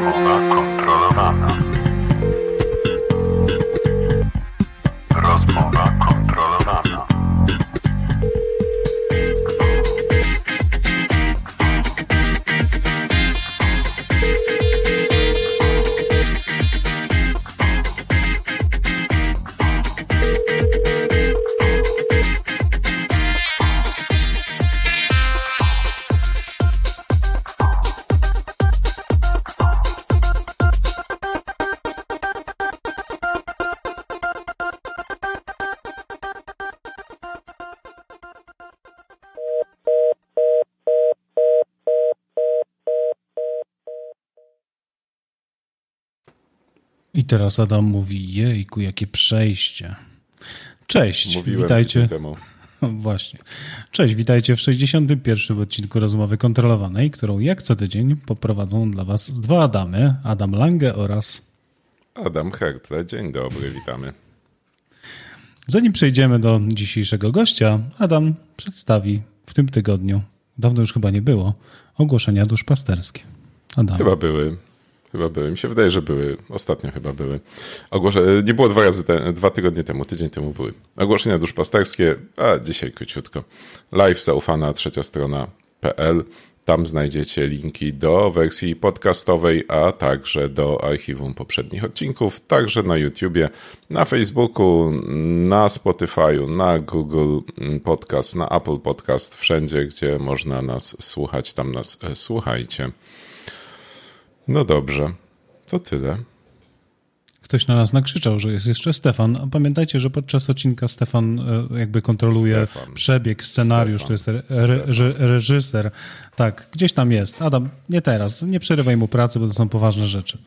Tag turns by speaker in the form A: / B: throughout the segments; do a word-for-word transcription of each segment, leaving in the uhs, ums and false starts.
A: Rozmowa kontrolowana. Rozmowa kontrolowana.
B: I teraz Adam mówi, jejku, jakie przejście. Cześć,
C: Mówiłem
B: witajcie.
C: Temu.
B: Właśnie. Cześć, witajcie w sześćdziesiątym pierwszym odcinku Rozmowy Kontrolowanej, którą jak co tydzień poprowadzą dla was dwa Adamy, Adam Lange oraz
C: Adam Hertle. Dzień dobry, witamy.
B: Zanim przejdziemy do dzisiejszego gościa, Adam przedstawi w tym tygodniu, dawno już chyba nie było, ogłoszenia duszpasterskie. Adam.
C: Chyba były. Chyba były. Mi się wydaje, że były. Ostatnio chyba były. Ogłosze... Nie było dwa razy, te... dwa tygodnie temu, tydzień temu były. Ogłoszenia duszpasterskie, a dzisiaj króciutko. Live zaufana trzecia strona kropka p l. Tam znajdziecie linki do wersji podcastowej, a także do archiwum poprzednich odcinków, także na YouTubie, na Facebooku, na Spotify'u, na Google Podcast, na Apple Podcast, wszędzie, gdzie można nas słuchać, tam nas słuchajcie. No dobrze, to tyle.
B: Ktoś na nas nakrzyczał, że jest jeszcze Stefan. Pamiętajcie, że podczas odcinka Stefan jakby kontroluje Stefan. przebieg, scenariusz, Stefan. to jest re, re, reżyser. Tak, gdzieś tam jest. Adam, nie teraz, nie przerywaj mu pracy, bo to są poważne rzeczy.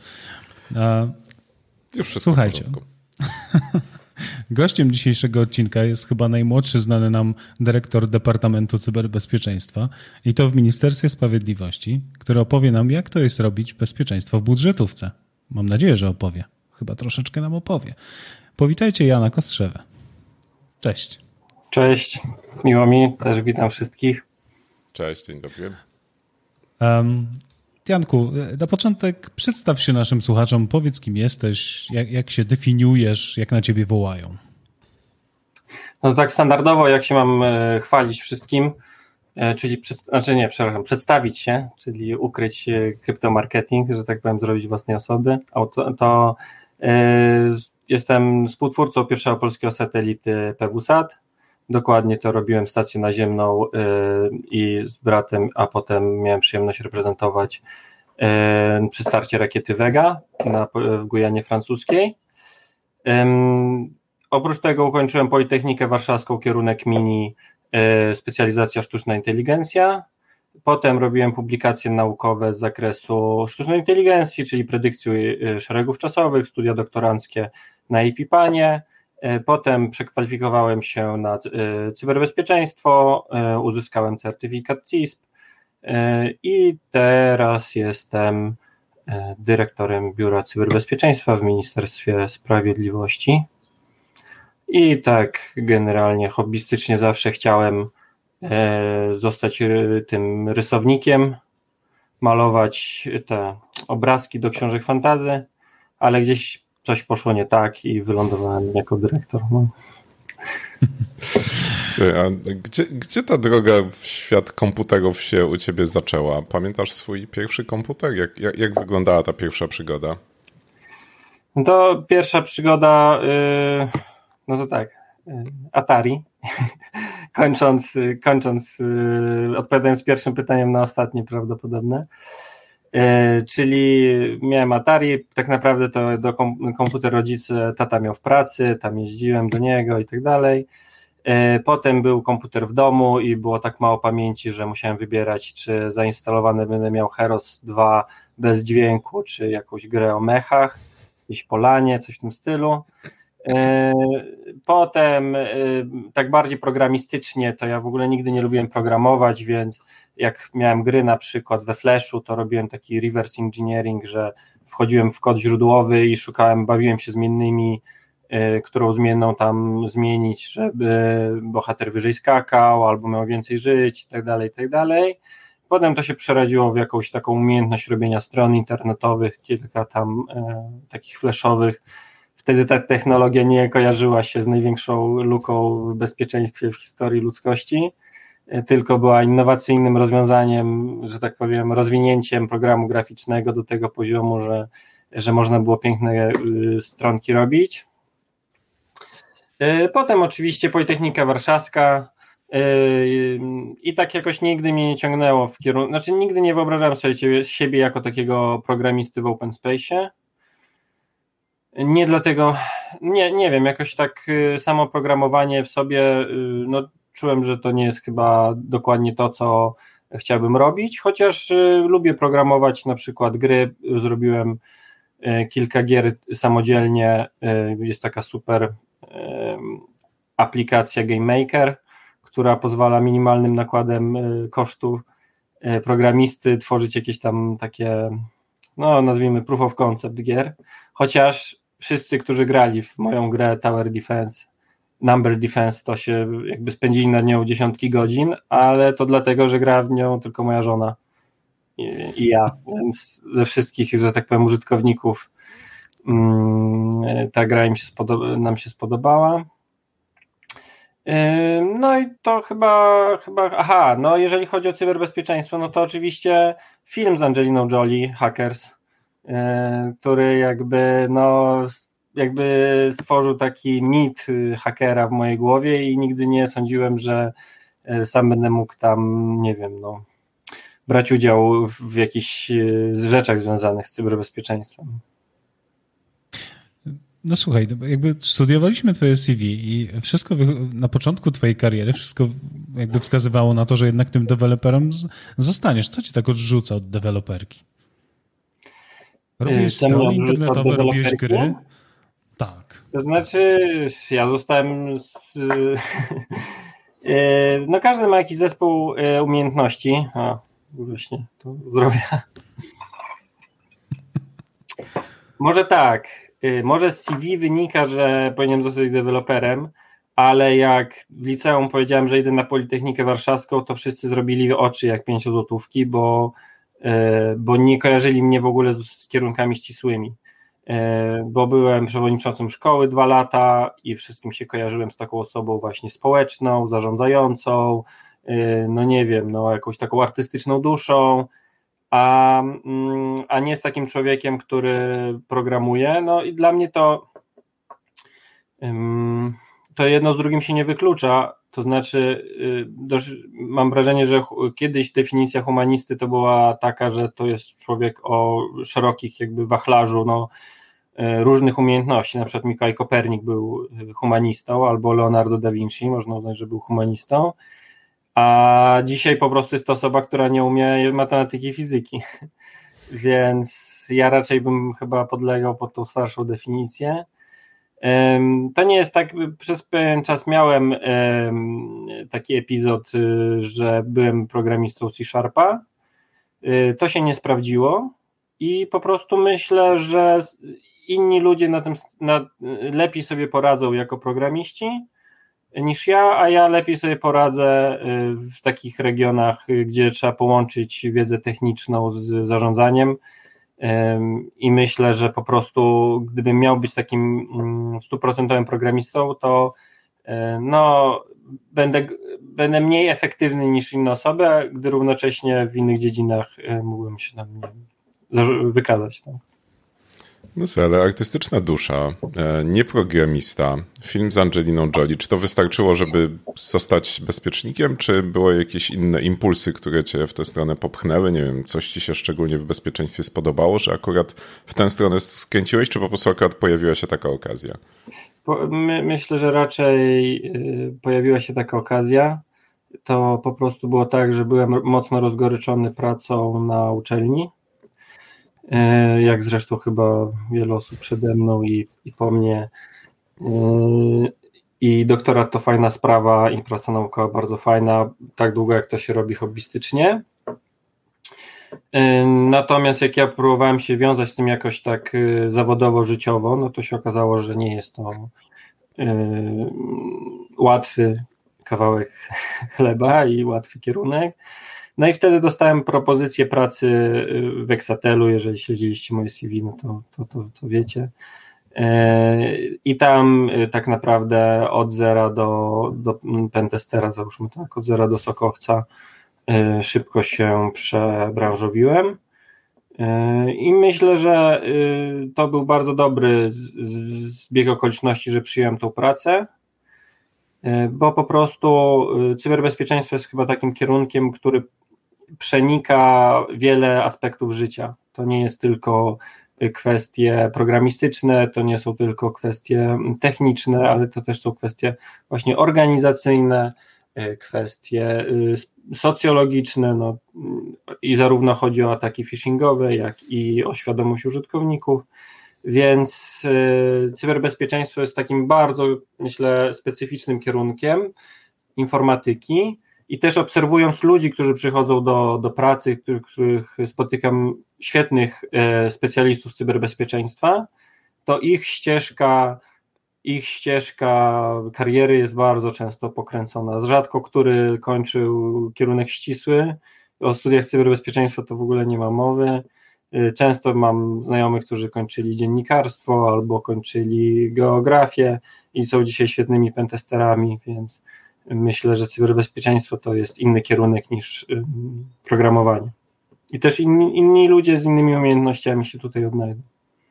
C: Już wszystko
B: Słuchajcie.
C: w porządku.
B: Gościem dzisiejszego odcinka jest chyba najmłodszy znany nam dyrektor Departamentu Cyberbezpieczeństwa i to w Ministerstwie Sprawiedliwości, który opowie nam, jak to jest robić bezpieczeństwo w budżetówce. Mam nadzieję, że opowie. Chyba troszeczkę nam opowie. Powitajcie Jana Kostrzewę. Cześć.
D: Cześć, miło mi, też witam wszystkich.
C: Cześć, dzień dobry.
B: Um, Janku, na początek przedstaw się naszym słuchaczom, powiedz kim jesteś, jak, jak się definiujesz, jak na ciebie wołają.
D: No to tak standardowo, jak się mam e, chwalić wszystkim, e, czyli, przed, znaczy nie, przepraszam, przedstawić się, czyli ukryć e, kryptomarketing, że tak powiem, zrobić własnej osoby, to, to e, jestem współtwórcą pierwszego polskiego satelity PeWuSat. Dokładnie to robiłem stację naziemną y, i z bratem, a potem miałem przyjemność reprezentować y, przy starcie rakiety Vega na, w Gujanie Francuskiej. Y, oprócz tego ukończyłem Politechnikę Warszawską, kierunek mini, y, specjalizacja sztuczna inteligencja. Potem robiłem publikacje naukowe z zakresu sztucznej inteligencji, czyli predykcji y, szeregów czasowych, studia doktoranckie na EPIPANie. Potem przekwalifikowałem się na cyberbezpieczeństwo, uzyskałem certyfikat C I S P i teraz jestem dyrektorem Biura Cyberbezpieczeństwa w Ministerstwie Sprawiedliwości. I tak generalnie hobbystycznie zawsze chciałem zostać tym rysownikiem, malować te obrazki do książek fantasy, ale gdzieś coś poszło nie tak i wylądowałem jako dyrektor. No.
C: Słuchaj, a gdzie, gdzie ta droga w świat komputerów się u ciebie zaczęła? Pamiętasz swój pierwszy komputer? Jak, jak, jak wyglądała ta pierwsza przygoda?
D: No to pierwsza przygoda, yy, no to tak, yy, Atari. kończąc, yy, kończąc yy, odpowiadając pierwszym pytaniem na ostatnie prawdopodobne. Yy, czyli miałem Atari, tak naprawdę to do kom- komputer rodzice, tata miał w pracy, tam jeździłem do niego i tak dalej. Yy, potem był komputer w domu i było tak mało pamięci, że musiałem wybierać, czy zainstalowany będę miał Heros dwa bez dźwięku, czy jakąś grę o mechach, jakieś Polanie, coś w tym stylu. Yy, potem yy, tak bardziej programistycznie to ja w ogóle nigdy nie lubiłem programować, więc jak miałem gry na przykład we Flashu, to robiłem taki reverse engineering, że wchodziłem w kod źródłowy i szukałem, bawiłem się zmiennymi, y, którą zmienną tam zmienić, żeby bohater wyżej skakał albo miał więcej żyć i tak dalej, i tak dalej. Potem to się przerodziło w jakąś taką umiejętność robienia stron internetowych, kilka tam e, takich flashowych. Wtedy ta technologia nie kojarzyła się z największą luką w bezpieczeństwie w historii ludzkości, e, tylko była innowacyjnym rozwiązaniem, że tak powiem, rozwinięciem programu graficznego do tego poziomu, że, że można było piękne y, stronki robić. E, potem oczywiście Politechnika Warszawska. I tak jakoś nigdy mnie nie ciągnęło w kierunku, znaczy nigdy nie wyobrażałem sobie siebie jako takiego programisty w open space'ie. Nie dlatego, nie, nie wiem, jakoś tak samo programowanie w sobie, no czułem, że to nie jest chyba dokładnie to, co chciałbym robić, chociaż lubię programować na przykład gry, zrobiłem kilka gier samodzielnie, jest taka super aplikacja Game Maker, która pozwala minimalnym nakładem kosztów programisty tworzyć jakieś tam takie, no nazwijmy proof of concept gier, chociaż wszyscy, którzy grali w moją grę Tower Defense, Number Defense, to się jakby spędzili nad nią dziesiątki godzin, ale to dlatego, że gra w nią tylko moja żona i, i ja, więc ze wszystkich, że tak powiem, użytkowników ta gra im się spodoba, nam się spodobała. No i to chyba, chyba, aha, no jeżeli chodzi o cyberbezpieczeństwo, no to oczywiście film z Angeliną Jolie, Hackers, który jakby, no, jakby stworzył taki mit hakera w mojej głowie i nigdy nie sądziłem, że sam będę mógł tam, nie wiem, no, brać udział w, w jakichś rzeczach związanych z cyberbezpieczeństwem.
B: No słuchaj, jakby studiowaliśmy twoje C V i wszystko na początku twojej kariery, wszystko jakby wskazywało na to, że jednak tym deweloperem zostaniesz. Co ci tak odrzuca od deweloperki? Robiłeś strony internetowe, robiłeś gry? Tak.
D: To znaczy, ja zostałem z... no każdy ma jakiś zespół umiejętności. A, właśnie, to zdrowia. Może tak. Może z C V wynika, że powinienem zostać deweloperem, ale jak w liceum powiedziałem, że idę na Politechnikę Warszawską, to wszyscy zrobili oczy jak pięciozłotówki, bo, bo nie kojarzyli mnie w ogóle z, z kierunkami ścisłymi. Bo byłem przewodniczącym szkoły dwa lata i wszystkim się kojarzyłem z taką osobą właśnie społeczną, zarządzającą, no nie wiem, no jakąś taką artystyczną duszą, A, a nie z takim człowiekiem, który programuje. No i dla mnie to to jedno z drugim się nie wyklucza, to znaczy mam wrażenie, że kiedyś definicja humanisty to była taka, że to jest człowiek o szerokich jakby wachlarzu no, różnych umiejętności, na przykład Mikołaj Kopernik był humanistą, albo Leonardo da Vinci, można uznać, że był humanistą, a dzisiaj po prostu jest to osoba, która nie umie matematyki i fizyki, więc ja raczej bym chyba podlegał pod tą starszą definicję. To nie jest tak, przez pewien czas miałem taki epizod, że byłem programistą C Sharpa, to się nie sprawdziło i po prostu myślę, że inni ludzie na tym na, lepiej sobie poradzą jako programiści niż ja, a ja lepiej sobie poradzę w takich regionach, gdzie trzeba połączyć wiedzę techniczną z zarządzaniem i myślę, że po prostu gdybym miał być takim stuprocentowym programistą, to no będę, będę mniej efektywny niż inne osoby, gdy równocześnie w innych dziedzinach mógłbym się tam nie, wykazać. Tak.
C: No co, ale artystyczna dusza, nie programista, film z Angeliną Jolie, czy to wystarczyło, żeby zostać bezpiecznikiem, czy były jakieś inne impulsy, które cię w tę stronę popchnęły? Nie wiem, coś ci się szczególnie w bezpieczeństwie spodobało, że akurat w tę stronę skręciłeś, czy po prostu akurat pojawiła się taka okazja?
D: Po, my, myślę, że raczej y, pojawiła się taka okazja. To po prostu było tak, że byłem mocno rozgoryczony pracą na uczelni, jak zresztą chyba wiele osób przede mną i, i po mnie. I doktorat to fajna sprawa i praca naukowa bardzo fajna, tak długo jak to się robi hobbystycznie. Natomiast jak ja próbowałem się wiązać z tym jakoś tak zawodowo, życiowo, no to się okazało, że nie jest to łatwy kawałek chleba i łatwy kierunek. No i wtedy dostałem propozycję pracy w Exatelu, jeżeli śledziliście moje C V, no to, to, to, to wiecie. I tam tak naprawdę od zera do, do pentestera, załóżmy tak, od zera do sokowca szybko się przebranżowiłem i myślę, że to był bardzo dobry zbieg okoliczności, że przyjąłem tą pracę, bo po prostu cyberbezpieczeństwo jest chyba takim kierunkiem, który przenika wiele aspektów życia. To nie jest tylko kwestie programistyczne, to nie są tylko kwestie techniczne, ale to też są kwestie właśnie organizacyjne, kwestie socjologiczne, no, i zarówno chodzi o ataki phishingowe, jak i o świadomość użytkowników, więc cyberbezpieczeństwo jest takim bardzo, myślę, specyficznym kierunkiem informatyki i też obserwując ludzi, którzy przychodzą do, do pracy, których, których spotykam świetnych specjalistów cyberbezpieczeństwa, to ich ścieżka ich ścieżka kariery jest bardzo często pokręcona. Rzadko który kończył kierunek ścisły, o studiach cyberbezpieczeństwa to w ogóle nie ma mowy. Często mam znajomych, którzy kończyli dziennikarstwo albo kończyli geografię i są dzisiaj świetnymi pentesterami, więc myślę, że cyberbezpieczeństwo to jest inny kierunek niż programowanie. I też inni, inni ludzie z innymi umiejętnościami się tutaj odnajdą.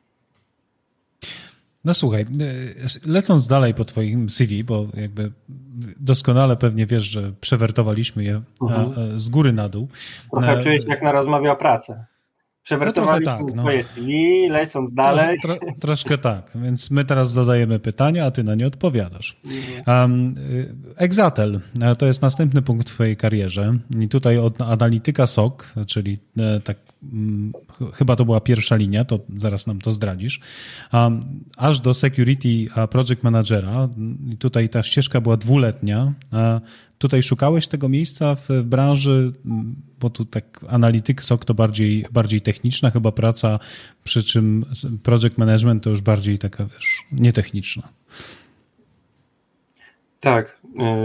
B: No słuchaj, lecąc dalej po twoim C V, bo jakby doskonale pewnie wiesz, że przewertowaliśmy je mhm. z góry na dół.
D: Trochę czuję się jak na rozmowie o pracy. Przewertowaliśmy no tak, no. swoje C V, lecąc dalej.
B: Tro, tro, troszkę tak, więc my teraz zadajemy pytania, a ty na nie odpowiadasz. Um, Exatel to jest następny punkt w twojej karierze i tutaj od analityka S O C, czyli tak chyba to była pierwsza linia, to zaraz nam to zdradzisz, um, aż do Security Project Managera i tutaj ta ścieżka była dwuletnia. Tutaj szukałeś tego miejsca w, w branży, bo tu tak analityk S O C to bardziej, bardziej techniczna chyba praca, przy czym project management to już bardziej taka, wiesz, nietechniczna.
D: Tak.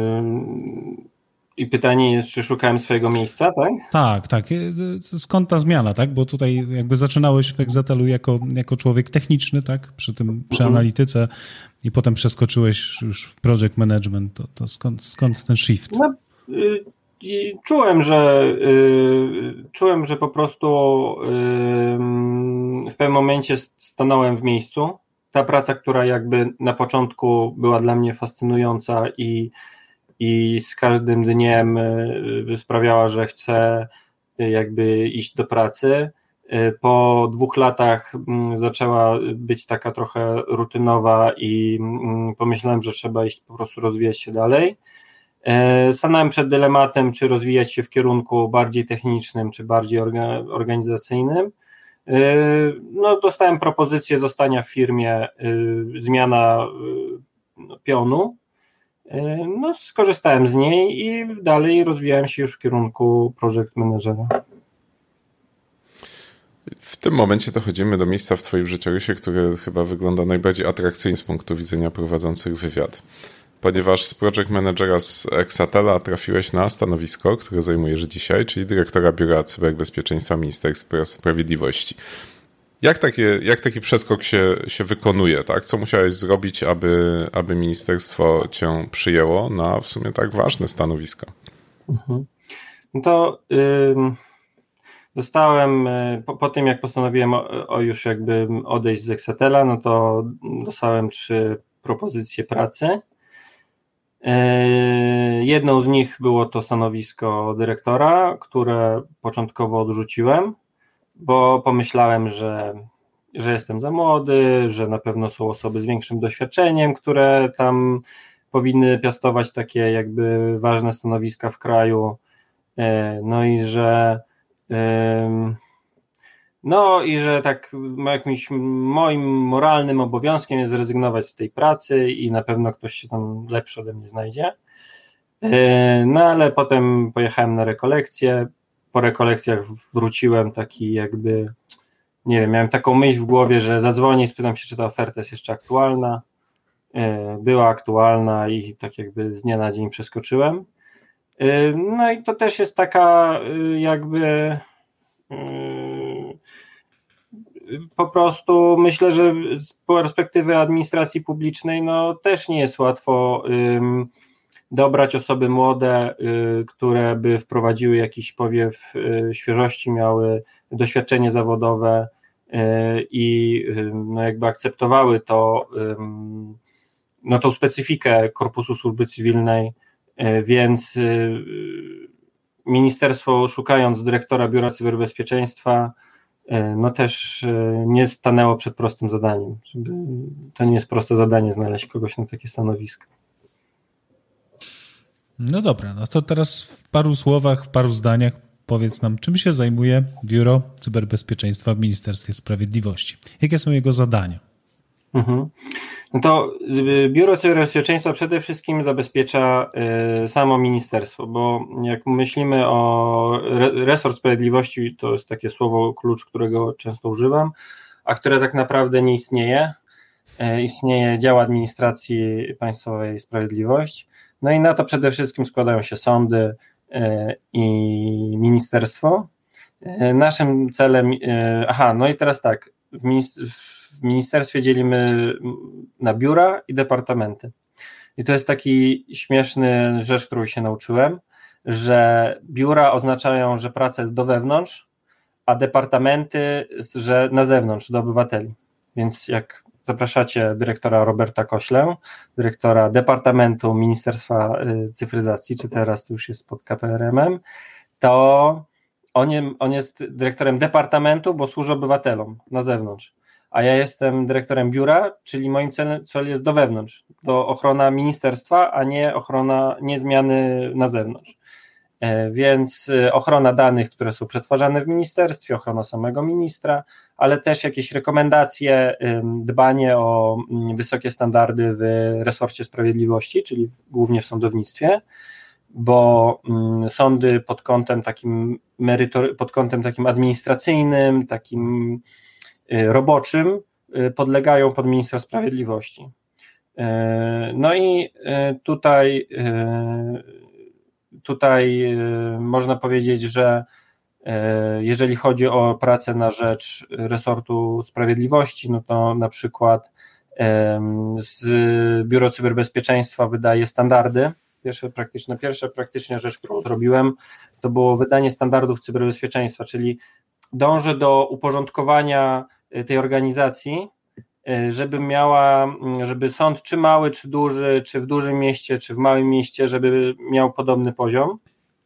D: I pytanie jest, czy szukałem swojego miejsca, tak?
B: Tak, tak. Skąd ta zmiana, tak? Bo tutaj jakby zaczynałeś w Exatelu jako, jako człowiek techniczny, tak? Przy tym, przy mhm. analityce i potem przeskoczyłeś już w project management. To, to skąd, skąd ten shift?
D: No, y, y, czułem, że y, czułem, że po prostu w pewnym momencie stanąłem w miejscu. Ta praca, która jakby na początku była dla mnie fascynująca i i z każdym dniem sprawiała, że chcę jakby iść do pracy. Po dwóch latach zaczęła być taka trochę rutynowa i pomyślałem, że trzeba iść po prostu rozwijać się dalej. Stanąłem przed dylematem, czy rozwijać się w kierunku bardziej technicznym, czy bardziej organizacyjnym. No, dostałem propozycję zostania w firmie, zmiana pionu. No, skorzystałem z niej i dalej rozwijałem się już w kierunku project managera.
C: W tym momencie dochodzimy do miejsca w twoim życiorysie, które chyba wygląda najbardziej atrakcyjnie z punktu widzenia prowadzących wywiad. Ponieważ z project managera z Exatela trafiłeś na stanowisko, które zajmujesz dzisiaj, czyli dyrektora Biura Cyberbezpieczeństwa Ministerstwa Sprawiedliwości. Jak, takie, jak taki przeskok się, się wykonuje, tak? Co musiałeś zrobić, aby, aby ministerstwo cię przyjęło na w sumie tak ważne stanowisko?
D: Mhm. No to y, dostałem, po, po tym jak postanowiłem o, o już jakby odejść z Exatela, no to dostałem trzy propozycje pracy. Y, jedną z nich było to stanowisko dyrektora, które początkowo odrzuciłem, bo pomyślałem, że, że jestem za młody, że na pewno są osoby z większym doświadczeniem, które tam powinny piastować takie jakby ważne stanowiska w kraju, no i że no i że tak jakimś moim moralnym obowiązkiem jest zrezygnować z tej pracy i na pewno ktoś się tam lepszy ode mnie znajdzie. No ale potem pojechałem na rekolekcje. Po rekolekcjach wróciłem taki jakby, nie wiem, miałem taką myśl w głowie, że zadzwonię i spytam się, czy ta oferta jest jeszcze aktualna. Była aktualna i tak jakby z dnia na dzień przeskoczyłem. No i to też jest taka jakby po prostu myślę, że z perspektywy administracji publicznej no też nie jest łatwo dobrać osoby młode, które by wprowadziły jakiś powiew świeżości, miały doświadczenie zawodowe i no jakby akceptowały to, no tą specyfikę korpusu służby cywilnej, więc ministerstwo, szukając dyrektora Biura Cyberbezpieczeństwa, no też nie stanęło przed prostym zadaniem. To nie jest proste zadanie znaleźć kogoś na takie stanowisko.
B: No dobra, no to teraz w paru słowach, w paru zdaniach powiedz nam, czym się zajmuje Biuro Cyberbezpieczeństwa w Ministerstwie Sprawiedliwości. Jakie są jego zadania? Mhm.
D: No to Biuro Cyberbezpieczeństwa przede wszystkim zabezpiecza y, samo ministerstwo, bo jak myślimy o re, resort sprawiedliwości, to jest takie słowo klucz, którego często używam, a które tak naprawdę nie istnieje. Y, istnieje dział administracji państwowej sprawiedliwość, no i na to przede wszystkim składają się sądy y, i ministerstwo. Y, naszym celem, y, aha, no i teraz tak, w ministerstwie W ministerstwie dzielimy na biura i departamenty. I to jest taki śmieszny rzecz, którą się nauczyłem, że biura oznaczają, że praca jest do wewnątrz, a departamenty, że na zewnątrz, do obywateli. Więc jak zapraszacie dyrektora Roberta Koślę, dyrektora Departamentu Ministerstwa Cyfryzacji, czy teraz to już jest pod K P R M-em, to on, on jest dyrektorem departamentu, bo służy obywatelom na zewnątrz. A ja jestem dyrektorem biura, czyli moim celem cel jest do wewnątrz, do ochrona ministerstwa, a nie ochrona, nie zmiany na zewnątrz. Więc ochrona danych, które są przetwarzane w ministerstwie, ochrona samego ministra, ale też jakieś rekomendacje, dbanie o wysokie standardy w resorcie sprawiedliwości, czyli głównie w sądownictwie, bo sądy pod kątem takim merytory, pod kątem takim administracyjnym, takim roboczym podlegają pod ministra sprawiedliwości. No i tutaj, tutaj można powiedzieć, że jeżeli chodzi o pracę na rzecz resortu sprawiedliwości, no to na przykład z Biuro Cyberbezpieczeństwa wydaje standardy. Pierwsze praktyczne, pierwsza praktyczna rzecz, którą zrobiłem, to było wydanie standardów cyberbezpieczeństwa, czyli dążę do uporządkowania tej organizacji, żeby miała, żeby sąd czy mały, czy duży, czy w dużym mieście, czy w małym mieście, żeby miał podobny poziom.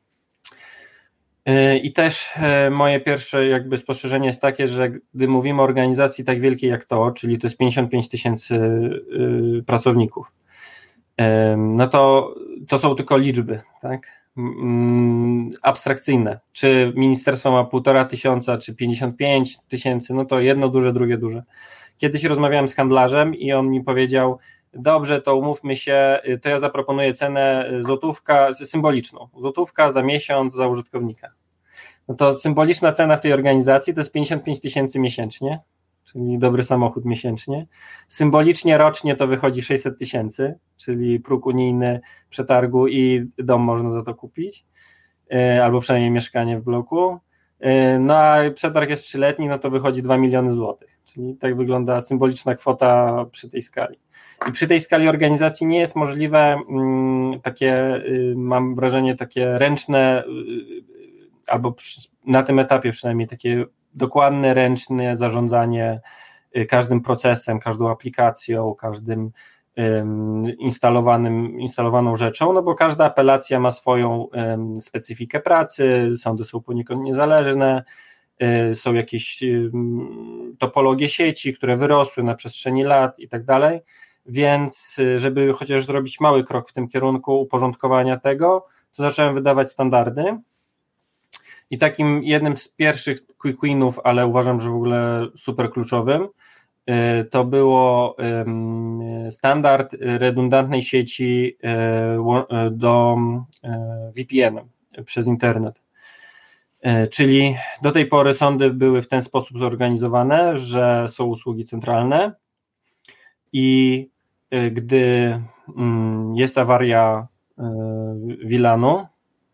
D: I też moje pierwsze jakby spostrzeżenie jest takie, że gdy mówimy o organizacji tak wielkiej jak to, czyli to jest pięćdziesiąt pięć tysięcy pracowników, no to to są tylko liczby, tak? Abstrakcyjne. Czy ministerstwo ma półtora tysiąca, czy pięćdziesiąt pięć tysięcy, no to jedno duże, drugie duże. Kiedyś rozmawiałem z handlarzem i on mi powiedział, dobrze, to umówmy się, to ja zaproponuję cenę złotówka, symboliczną, złotówka za miesiąc za użytkownika. No to symboliczna cena w tej organizacji to jest pięćdziesiąt pięć tysięcy miesięcznie, czyli dobry samochód miesięcznie. Symbolicznie rocznie to wychodzi sześćset tysięcy, czyli próg unijny przetargu i dom można za to kupić, albo przynajmniej mieszkanie w bloku. No a przetarg jest trzyletni, no to wychodzi dwa miliony złotych, czyli tak wygląda symboliczna kwota przy tej skali. I przy tej skali organizacji nie jest możliwe takie, mam wrażenie, takie ręczne, albo na tym etapie przynajmniej takie dokładne, ręczne zarządzanie każdym procesem, każdą aplikacją, każdym instalowanym, instalowaną rzeczą, no bo każda apelacja ma swoją specyfikę pracy, sądy są poniekąd niezależne, są jakieś topologie sieci, które wyrosły na przestrzeni lat i tak dalej, więc żeby chociaż zrobić mały krok w tym kierunku uporządkowania tego, to zacząłem wydawać standardy. I takim jednym z pierwszych quick winów, ale uważam, że w ogóle super kluczowym, to było standard redundantnej sieci do V P N przez internet. Czyli do tej pory sądy były w ten sposób zorganizowane, że są usługi centralne i gdy jest awaria V LAN-u,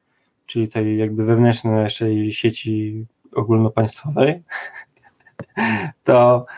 D: czyli tej jakby wewnętrznej naszej sieci ogólnopaństwowej, to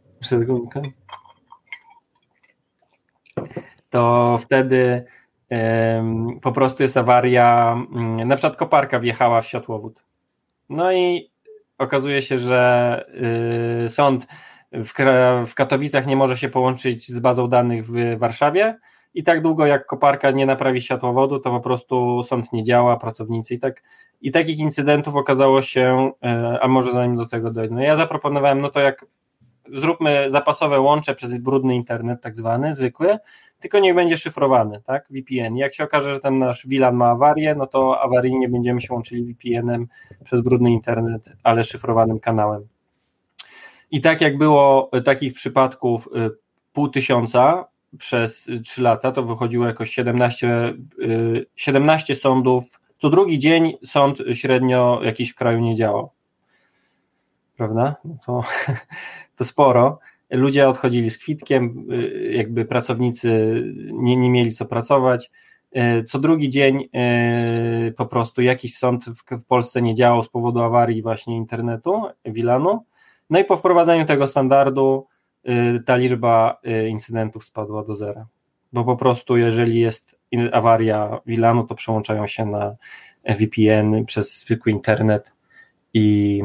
D: to wtedy um, po prostu jest awaria, um, na przykład koparka wjechała w światłowód. No i okazuje się, że y, sąd w, w Katowicach nie może się połączyć z bazą danych w Warszawie i tak długo jak koparka nie naprawi światłowodu, to po prostu sąd nie działa, pracownicy i tak. I takich incydentów okazało się, y, a może zanim do tego dojdę. No ja zaproponowałem, no to jak zróbmy zapasowe łącze przez brudny internet, tak zwany, zwykły, tylko niech będzie szyfrowany, tak, V P N. Jak się okaże, że ten nasz V LAN ma awarię, no to awaryjnie będziemy się łączyli V P N-em przez brudny internet, ale szyfrowanym kanałem. I tak jak było takich przypadków pół tysiąca przez trzy lata, to wychodziło jakoś siedemnaście, siedemnaście sądów, co drugi dzień sąd średnio jakiś w kraju nie działał. Prawda? No to, to sporo. Ludzie odchodzili z kwitkiem, jakby pracownicy nie, nie mieli co pracować. Co drugi dzień po prostu jakiś sąd w, w Polsce nie działał z powodu awarii właśnie internetu, V LAN-u. No i po wprowadzeniu tego standardu ta liczba incydentów spadła do zera. Bo po prostu jeżeli jest awaria V LAN-u, to przełączają się na V P N przez zwykły internet i,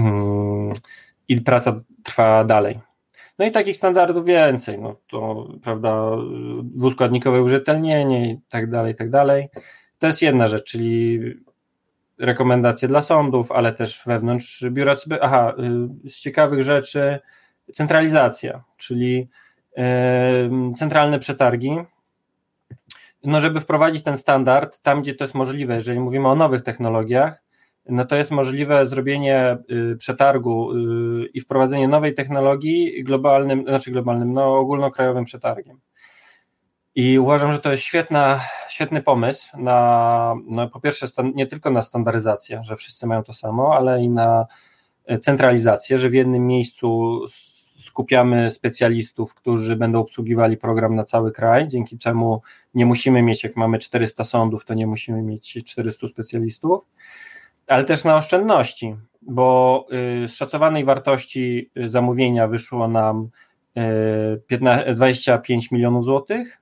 D: i praca trwa dalej. No i takich standardów więcej, no to prawda, dwuskładnikowe użytelnienie i tak dalej, i tak dalej. To jest jedna rzecz, czyli rekomendacje dla sądów, ale też wewnątrz biura, aha, z ciekawych rzeczy centralizacja, czyli yy, centralne przetargi. No żeby wprowadzić ten standard tam, gdzie to jest możliwe, jeżeli mówimy o nowych technologiach, no to jest możliwe zrobienie y, przetargu y, i wprowadzenie nowej technologii globalnym, znaczy globalnym, no ogólnokrajowym przetargiem. I uważam, że to jest świetna, świetny pomysł na, no po pierwsze stan, nie tylko na standaryzację, że wszyscy mają to samo, ale i na centralizację, że w jednym miejscu skupiamy specjalistów, którzy będą obsługiwali program na cały kraj, dzięki czemu nie musimy mieć, jak mamy czterysta sądów, to nie musimy mieć czterystu specjalistów, ale też na oszczędności, bo z szacowanej wartości zamówienia wyszło nam dwadzieścia pięć milionów złotych.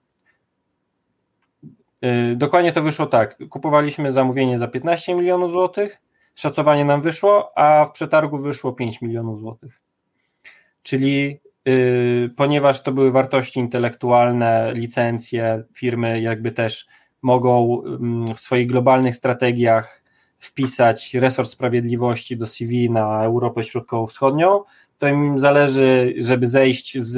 D: Dokładnie to wyszło tak, kupowaliśmy zamówienie za piętnaście milionów złotych, szacowanie nam wyszło, a w przetargu wyszło pięć milionów złotych. Czyli yy, ponieważ to były wartości intelektualne, licencje, firmy jakby też mogą yy, w swoich globalnych strategiach wpisać resort sprawiedliwości do C V na Europę Środkowo-Wschodnią, to im zależy, żeby zejść z,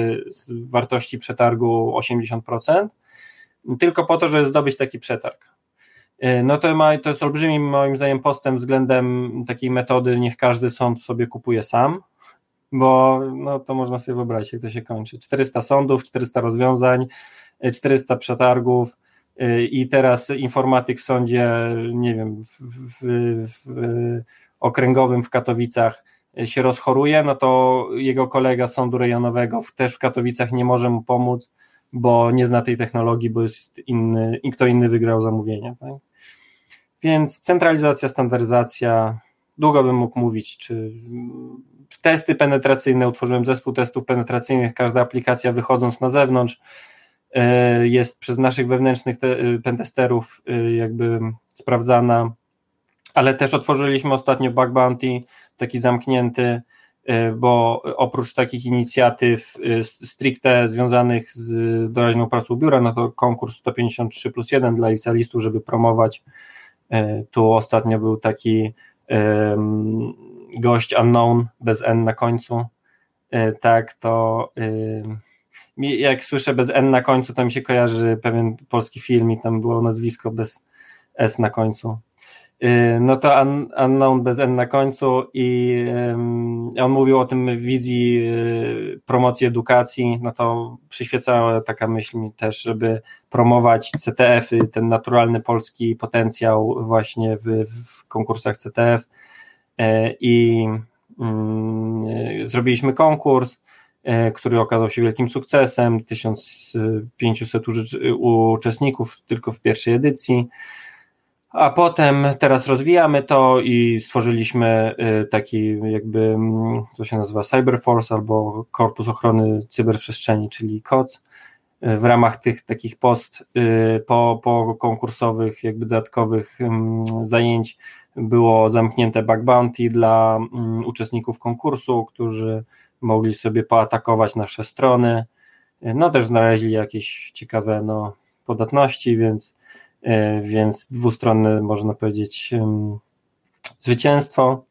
D: z wartości przetargu osiemdziesiąt procent, tylko po to, żeby zdobyć taki przetarg. No to, ma, to jest olbrzymim moim zdaniem postęp względem takiej metody, niech każdy sąd sobie kupuje sam, bo no to można sobie wyobrazić, jak to się kończy. czterysta sądów, czterysta rozwiązań, czterysta przetargów i teraz informatyk w sądzie, nie wiem, w, w, w okręgowym w Katowicach się rozchoruje, no to jego kolega z sądu rejonowego też w Katowicach nie może mu pomóc, bo nie zna tej technologii, bo jest inny i kto inny wygrał zamówienie. Tak? Więc centralizacja, standaryzacja, długo bym mógł mówić, czy testy penetracyjne, utworzyłem zespół testów penetracyjnych, każda aplikacja wychodząc na zewnątrz jest przez naszych wewnętrznych pentesterów jakby sprawdzana, ale też otworzyliśmy ostatnio Bug Bounty, taki zamknięty, bo oprócz takich inicjatyw stricte związanych z doraźną pracą biura, no to konkurs sto pięćdziesiąt trzy plus jeden dla licealistów, żeby promować. Tu ostatnio był taki um, gość unknown, bez N na końcu, tak, to um, jak słyszę bez N na końcu, to mi się kojarzy pewien polski film i tam było nazwisko bez S na końcu. No to un, unknown bez N na końcu i um, on mówił o tym wizji y, promocji edukacji, no to przyświecała taka myśl mi też, żeby promować C T F-y, ten naturalny polski potencjał właśnie w, w konkursach C T F y, i y, zrobiliśmy konkurs, y, który okazał się wielkim sukcesem, tysiąc pięćset uczestników tylko w pierwszej edycji. A potem teraz rozwijamy to i stworzyliśmy taki jakby, to się nazywa Cyberforce albo Korpus Ochrony Cyberprzestrzeni, czyli K O C. W ramach tych takich post po, po konkursowych jakby dodatkowych zajęć było zamknięte bug bounty dla uczestników konkursu, którzy mogli sobie poatakować nasze strony. No też znaleźli jakieś ciekawe no, podatności, więc więc dwustronne, można powiedzieć, zwycięstwo.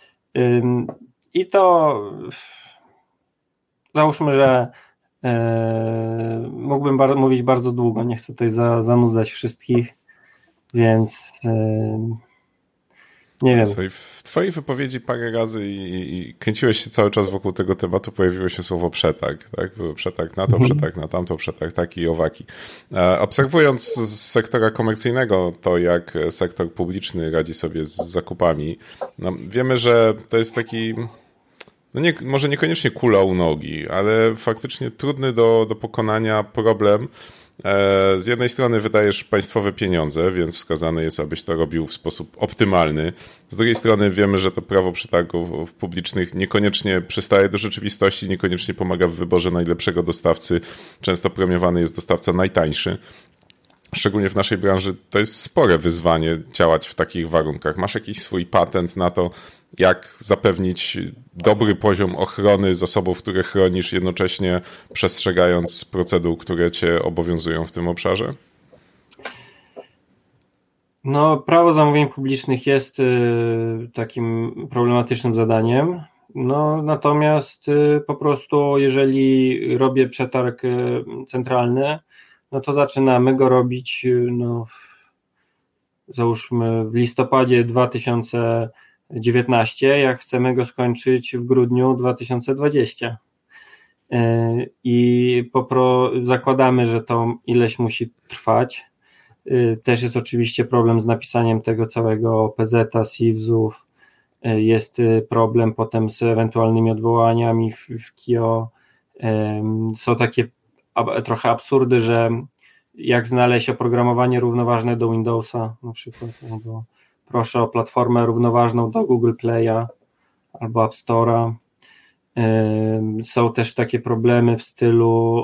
D: I to załóżmy, że mógłbym bar- mówić bardzo długo, nie chcę tutaj za, zanudzać wszystkich, więc nie wiem.
C: Słuchaj, w twojej wypowiedzi parę razy i, i kręciłeś się cały czas wokół tego tematu, pojawiło się słowo przetarg, tak? Był przetarg na to, mhm. przetarg na tamto, przetarg taki i owaki. E, obserwując z sektora komercyjnego to, jak sektor publiczny radzi sobie z zakupami, no, wiemy, że to jest taki, no nie, może niekoniecznie kula u nogi, ale faktycznie trudny do, do pokonania problem. Z jednej strony wydajesz państwowe pieniądze, więc wskazane jest, abyś to robił w sposób optymalny. Z drugiej strony wiemy, że to prawo przetargów publicznych niekoniecznie przystaje do rzeczywistości, niekoniecznie pomaga w wyborze najlepszego dostawcy. Często premiowany jest dostawca najtańszy. Szczególnie w naszej branży to jest spore wyzwanie działać w takich warunkach. Masz jakiś swój patent na to, jak zapewnić dobry poziom ochrony zasobów, które chronisz, jednocześnie przestrzegając procedur, które cię obowiązują w tym obszarze?
D: No, prawo zamówień publicznych jest y, takim problematycznym zadaniem. No, natomiast y, po prostu, jeżeli robię przetarg y, centralny, no to zaczynamy go robić, y, no, załóżmy w listopadzie dwa tysiące dziewiętnastego, jak chcemy go skończyć w grudniu dwa tysiące dwudziestego. I popro, zakładamy, że to ileś musi trwać. Też jest oczywiście problem z napisaniem tego całego O P Z-a, S I W Z-ów, jest problem potem z ewentualnymi odwołaniami w, w K I O. Są takie trochę absurdy, że jak znaleźć oprogramowanie równoważne do Windowsa na przykład, albo proszę o platformę równoważną do Google Play'a albo App Store'a. Są też takie problemy w stylu,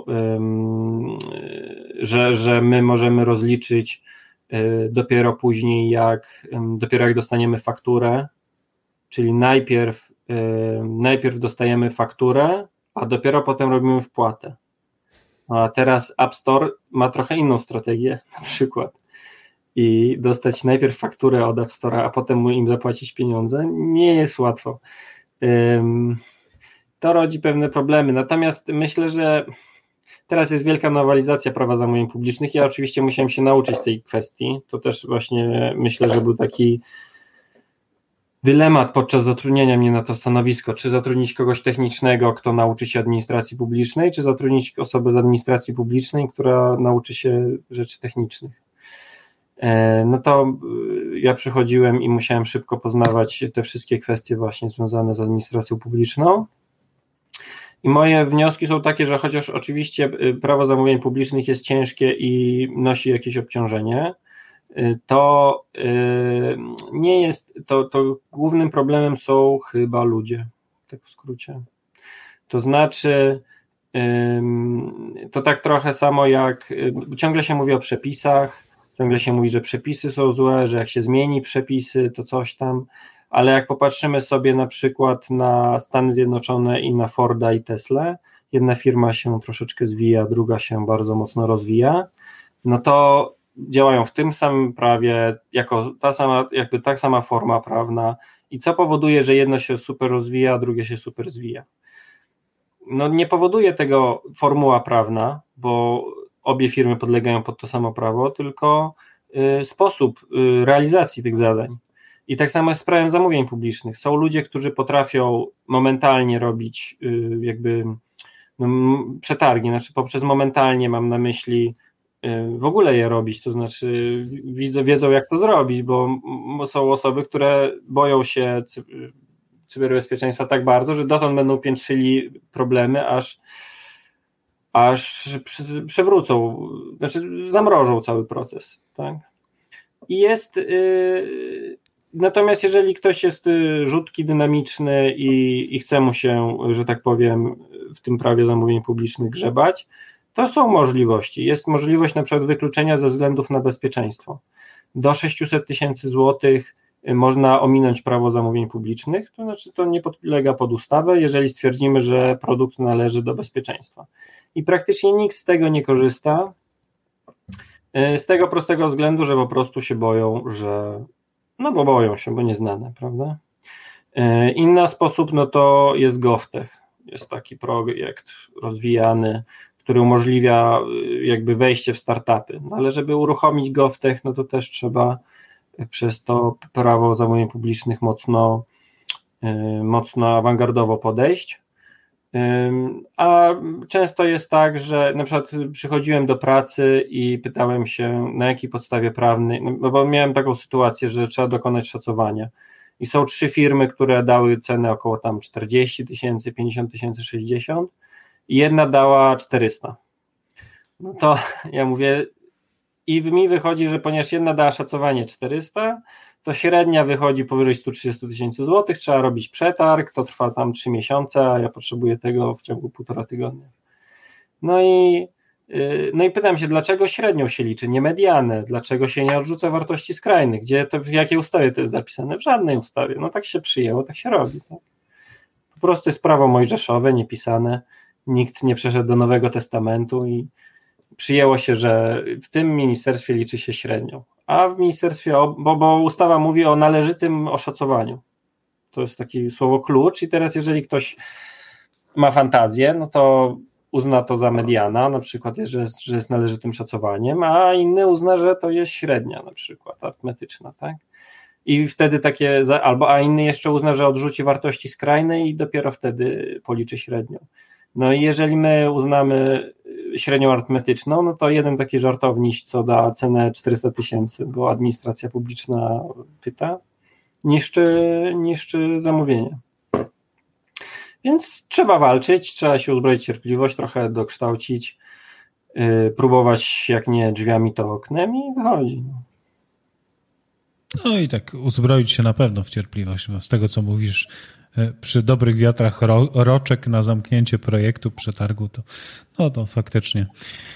D: że, że my możemy rozliczyć dopiero później, jak dopiero jak dostaniemy fakturę, czyli najpierw, najpierw dostajemy fakturę, a dopiero potem robimy wpłatę. A teraz App Store ma trochę inną strategię, na przykład. I dostać najpierw fakturę od App Store'a, a potem im zapłacić pieniądze, nie jest łatwo. To rodzi pewne problemy. Natomiast myślę, że teraz jest wielka nowelizacja prawa zamówień publicznych. Ja oczywiście musiałem się nauczyć tej kwestii. To też właśnie myślę, że był taki dylemat podczas zatrudnienia mnie na to stanowisko. Czy zatrudnić kogoś technicznego, kto nauczy się administracji publicznej, czy zatrudnić osobę z administracji publicznej, która nauczy się rzeczy technicznych. No to ja przychodziłem i musiałem szybko poznawać te wszystkie kwestie właśnie związane z administracją publiczną. I moje wnioski są takie, że chociaż oczywiście prawo zamówień publicznych jest ciężkie i nosi jakieś obciążenie, to nie jest, to, to głównym problemem są chyba ludzie, tak w skrócie. To znaczy, to tak trochę samo jak, ciągle się mówi o przepisach, ciągle się mówi, że przepisy są złe, że jak się zmieni przepisy, to coś tam, ale jak popatrzymy sobie na przykład na Stany Zjednoczone i na Forda i Tesla, jedna firma się troszeczkę zwija, druga się bardzo mocno rozwija, no to działają w tym samym prawie, jako ta sama, jakby ta sama forma prawna i co powoduje, że jedno się super rozwija, a drugie się super zwija. No nie powoduje tego formuła prawna, bo obie firmy podlegają pod to samo prawo, tylko y, sposób y, realizacji tych zadań. I tak samo jest z prawem zamówień publicznych. Są ludzie, którzy potrafią momentalnie robić y, jakby no, przetargi, znaczy poprzez momentalnie mam na myśli y, w ogóle je robić, to znaczy widzą, wiedzą jak to zrobić, bo są osoby, które boją się cy, cyberbezpieczeństwa tak bardzo, że dotąd będą piętrzyli problemy, aż aż przewrócą, znaczy zamrożą cały proces, tak? I jest... Yy, natomiast jeżeli ktoś jest rzutki, dynamiczny i, i chce mu się, że tak powiem, w tym prawie zamówień publicznych grzebać, to są możliwości. Jest możliwość na przykład wykluczenia ze względów na bezpieczeństwo. Do sześćset tysięcy złotych można ominąć prawo zamówień publicznych, to znaczy to nie podlega pod ustawę, jeżeli stwierdzimy, że produkt należy do bezpieczeństwa. I praktycznie nikt z tego nie korzysta, z tego prostego względu, że po prostu się boją, że no bo boją się, bo nieznane, prawda? Inny sposób, no to jest GovTech. Jest taki projekt rozwijany, który umożliwia jakby wejście w startupy. No ale żeby uruchomić GovTech, no to też trzeba przez to prawo zamówień publicznych mocno, mocno awangardowo podejść. A często jest tak, że na przykład przychodziłem do pracy i pytałem się, na jakiej podstawie prawnej, no bo miałem taką sytuację, że trzeba dokonać szacowania. I są trzy firmy, które dały cenę około tam czterdzieści tysięcy, pięćdziesiąt tysięcy, sześćdziesiąt i jedna dała czterysta. No to ja mówię, i mi wychodzi, że ponieważ jedna dała szacowanie czterysta, to średnia wychodzi powyżej sto trzydzieści tysięcy złotych, trzeba robić przetarg, to trwa tam trzy miesiące, a ja potrzebuję tego w ciągu półtora tygodnia. No i, no i pytam się, dlaczego średnią się liczy, nie medianę, dlaczego się nie odrzuca wartości skrajnych, gdzie to, w jakiej ustawie to jest zapisane? W żadnej ustawie, no tak się przyjęło, tak się robi. Tak? Po prostu jest prawo mojżeszowe, niepisane, nikt nie przeszedł do Nowego Testamentu i przyjęło się, że w tym ministerstwie liczy się średnią, a w ministerstwie, bo, bo ustawa mówi o należytym oszacowaniu. To jest takie słowo klucz i teraz jeżeli ktoś ma fantazję, no to uzna to za mediana, na przykład, że jest, że jest należytym szacowaniem, a inny uzna, że to jest średnia na przykład, arytmetyczna, tak? I wtedy takie, albo a inny jeszcze uzna, że odrzuci wartości skrajne i dopiero wtedy policzy średnią. No i jeżeli my uznamy średnią arytmetyczną, no to jeden taki żartowniś, co da cenę czterysta tysięcy, bo administracja publiczna pyta, niszczy, niszczy zamówienie. Więc trzeba walczyć, trzeba się uzbroić w cierpliwość, trochę dokształcić, yy, próbować jak nie drzwiami, to oknem i wychodzi.
B: No i tak uzbroić się na pewno w cierpliwość, bo z tego co mówisz, przy dobrych wiatrach ro, roczek na zamknięcie projektu, przetargu, to, no to faktycznie.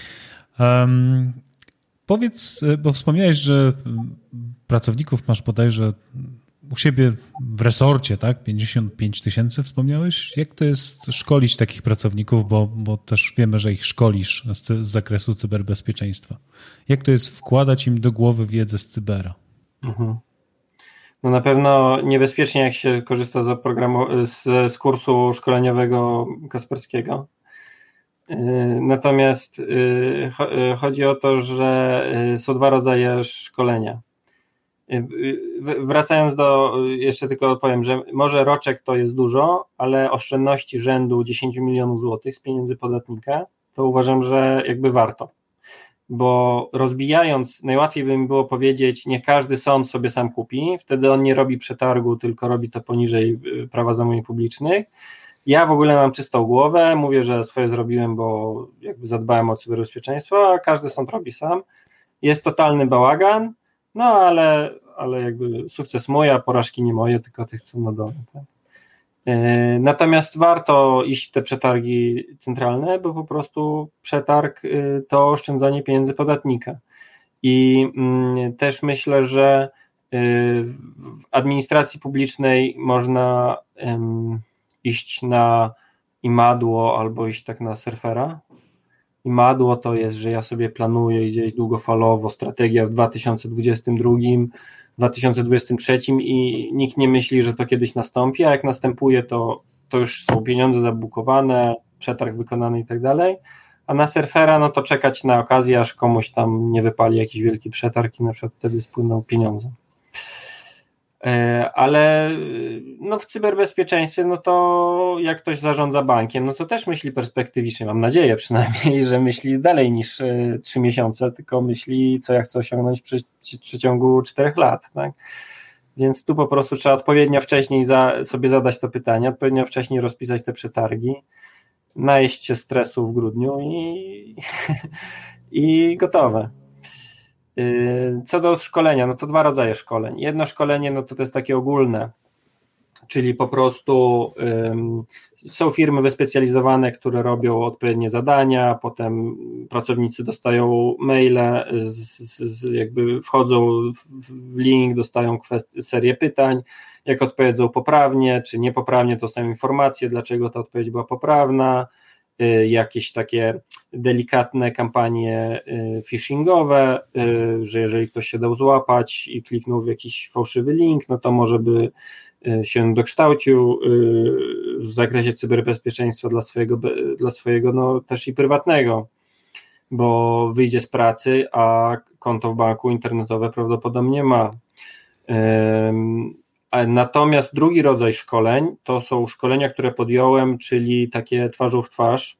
B: Um, powiedz, bo wspomniałeś, że pracowników masz bodajże u siebie w resorcie, tak? pięćdziesiąt pięć tysięcy wspomniałeś? Jak to jest szkolić takich pracowników, bo, bo też wiemy, że ich szkolisz z, z zakresu cyberbezpieczeństwa. Jak to jest wkładać im do głowy wiedzę z cybera?
D: Mhm. No na pewno niebezpiecznie, jak się korzysta z, oprogramu- z, z kursu szkoleniowego Kasperskiego. Natomiast chodzi o to, że są dwa rodzaje szkolenia. Wracając do, jeszcze tylko powiem, że może roczek to jest dużo, ale oszczędności rzędu dziesięć milionów złotych z pieniędzy podatnika, to uważam, że jakby warto. Bo rozbijając, najłatwiej by mi było powiedzieć, niech każdy sąd sobie sam kupi, wtedy on nie robi przetargu, tylko robi to poniżej prawa zamówień publicznych. Ja w ogóle mam czystą głowę, mówię, że swoje zrobiłem, bo jakby zadbałem o cyberbezpieczeństwo, a każdy sąd robi sam. Jest totalny bałagan, no ale, ale jakby sukces mój, a porażki nie moje, tylko tych, co na dole. Tak? Natomiast warto iść w te przetargi centralne, bo po prostu przetarg to oszczędzanie pieniędzy podatnika. I też myślę, że w administracji publicznej można iść na imadło albo iść tak na surfera. Imadło to jest, że ja sobie planuję gdzieś długofalowo, strategia w dwa tysiące dwudziestym drugim, dwa tysiące dwudziestym trzecim i nikt nie myśli, że to kiedyś nastąpi, a jak następuje, to, to już są pieniądze zabukowane, przetarg wykonany i tak dalej, a na surfera no to czekać na okazję, aż komuś tam nie wypali jakiś wielki przetarg i na przykład wtedy spłyną pieniądze. Ale no w cyberbezpieczeństwie, no to jak ktoś zarządza bankiem, no to też myśli perspektywicznie, mam nadzieję przynajmniej, że myśli dalej niż trzy miesiące, tylko myśli, co ja chcę osiągnąć w przeciągu czterech lat, tak? Więc tu po prostu trzeba odpowiednio wcześniej za, sobie zadać to pytanie, odpowiednio wcześniej rozpisać te przetargi, najeść się stresu w grudniu i, i gotowe. Co do szkolenia, no to dwa rodzaje szkoleń. Jedno szkolenie, no to to jest takie ogólne, czyli po prostu um, są firmy wyspecjalizowane, które robią odpowiednie zadania, potem pracownicy dostają maile, z, z, jakby wchodzą w, w link, dostają kwest- serię pytań, jak odpowiedzą poprawnie, czy niepoprawnie, to dostają informacje, dlaczego ta odpowiedź była poprawna, y, jakieś takie delikatne kampanie y, phishingowe, y, że jeżeli ktoś się dał złapać i kliknął w jakiś fałszywy link, no to może by się dokształcił w zakresie cyberbezpieczeństwa dla swojego, dla swojego no też i prywatnego, bo wyjdzie z pracy, a konto w banku internetowe prawdopodobnie ma. Natomiast drugi rodzaj szkoleń to są szkolenia, które podjąłem, czyli takie twarzą w twarz,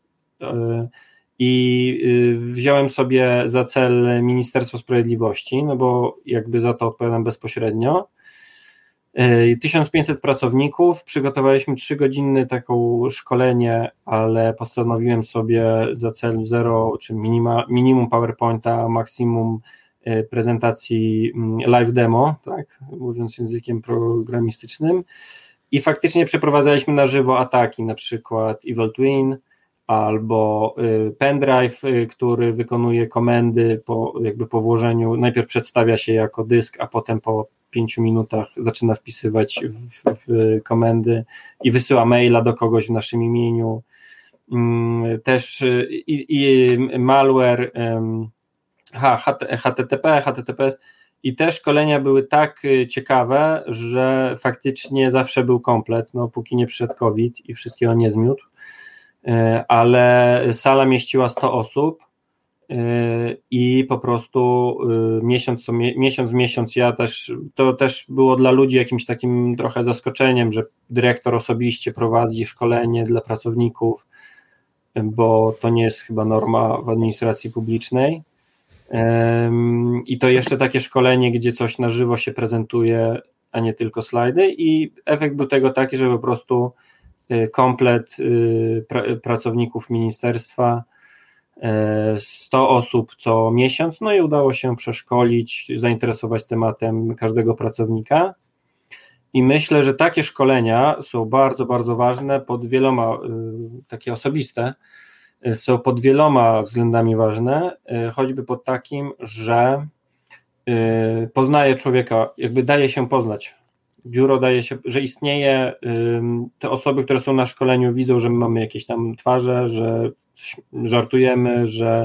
D: i wziąłem sobie za cel Ministerstwo Sprawiedliwości, no bo jakby za to odpowiadam bezpośrednio. tysiąc pięćset pracowników, przygotowaliśmy trzygodzinne taką szkolenie, ale postanowiłem sobie za cel zero, czy minima, minimum PowerPointa, maksimum prezentacji live demo, tak, mówiąc językiem programistycznym, i faktycznie przeprowadzaliśmy na żywo ataki, na przykład Evil Twin albo pendrive, który wykonuje komendy po, jakby po włożeniu, najpierw przedstawia się jako dysk, a potem po pięciu minutach zaczyna wpisywać w, w komendy i wysyła maila do kogoś w naszym imieniu. Też i, i malware, ha, H T T P, H T T P S, i te szkolenia były tak ciekawe, że faktycznie zawsze był komplet, no póki nie przyszedł COVID i wszystkiego nie zmiótł, ale sala mieściła sto osób i po prostu miesiąc, miesiąc w miesiąc ja też, to też było dla ludzi jakimś takim trochę zaskoczeniem, że dyrektor osobiście prowadzi szkolenie dla pracowników, bo to nie jest chyba norma w administracji publicznej. I to jeszcze takie szkolenie, gdzie coś na żywo się prezentuje, a nie tylko slajdy, i efekt był tego taki, że po prostu komplet pra- pracowników ministerstwa, sto osób co miesiąc, no i udało się przeszkolić, zainteresować tematem każdego pracownika, i myślę, że takie szkolenia są bardzo, bardzo ważne pod wieloma, takie osobiste, są pod wieloma względami ważne, choćby pod takim, że poznaje człowieka, jakby daje się poznać. Biuro daje się, że istnieje, te osoby, które są na szkoleniu, widzą, że my mamy jakieś tam twarze, że żartujemy, że,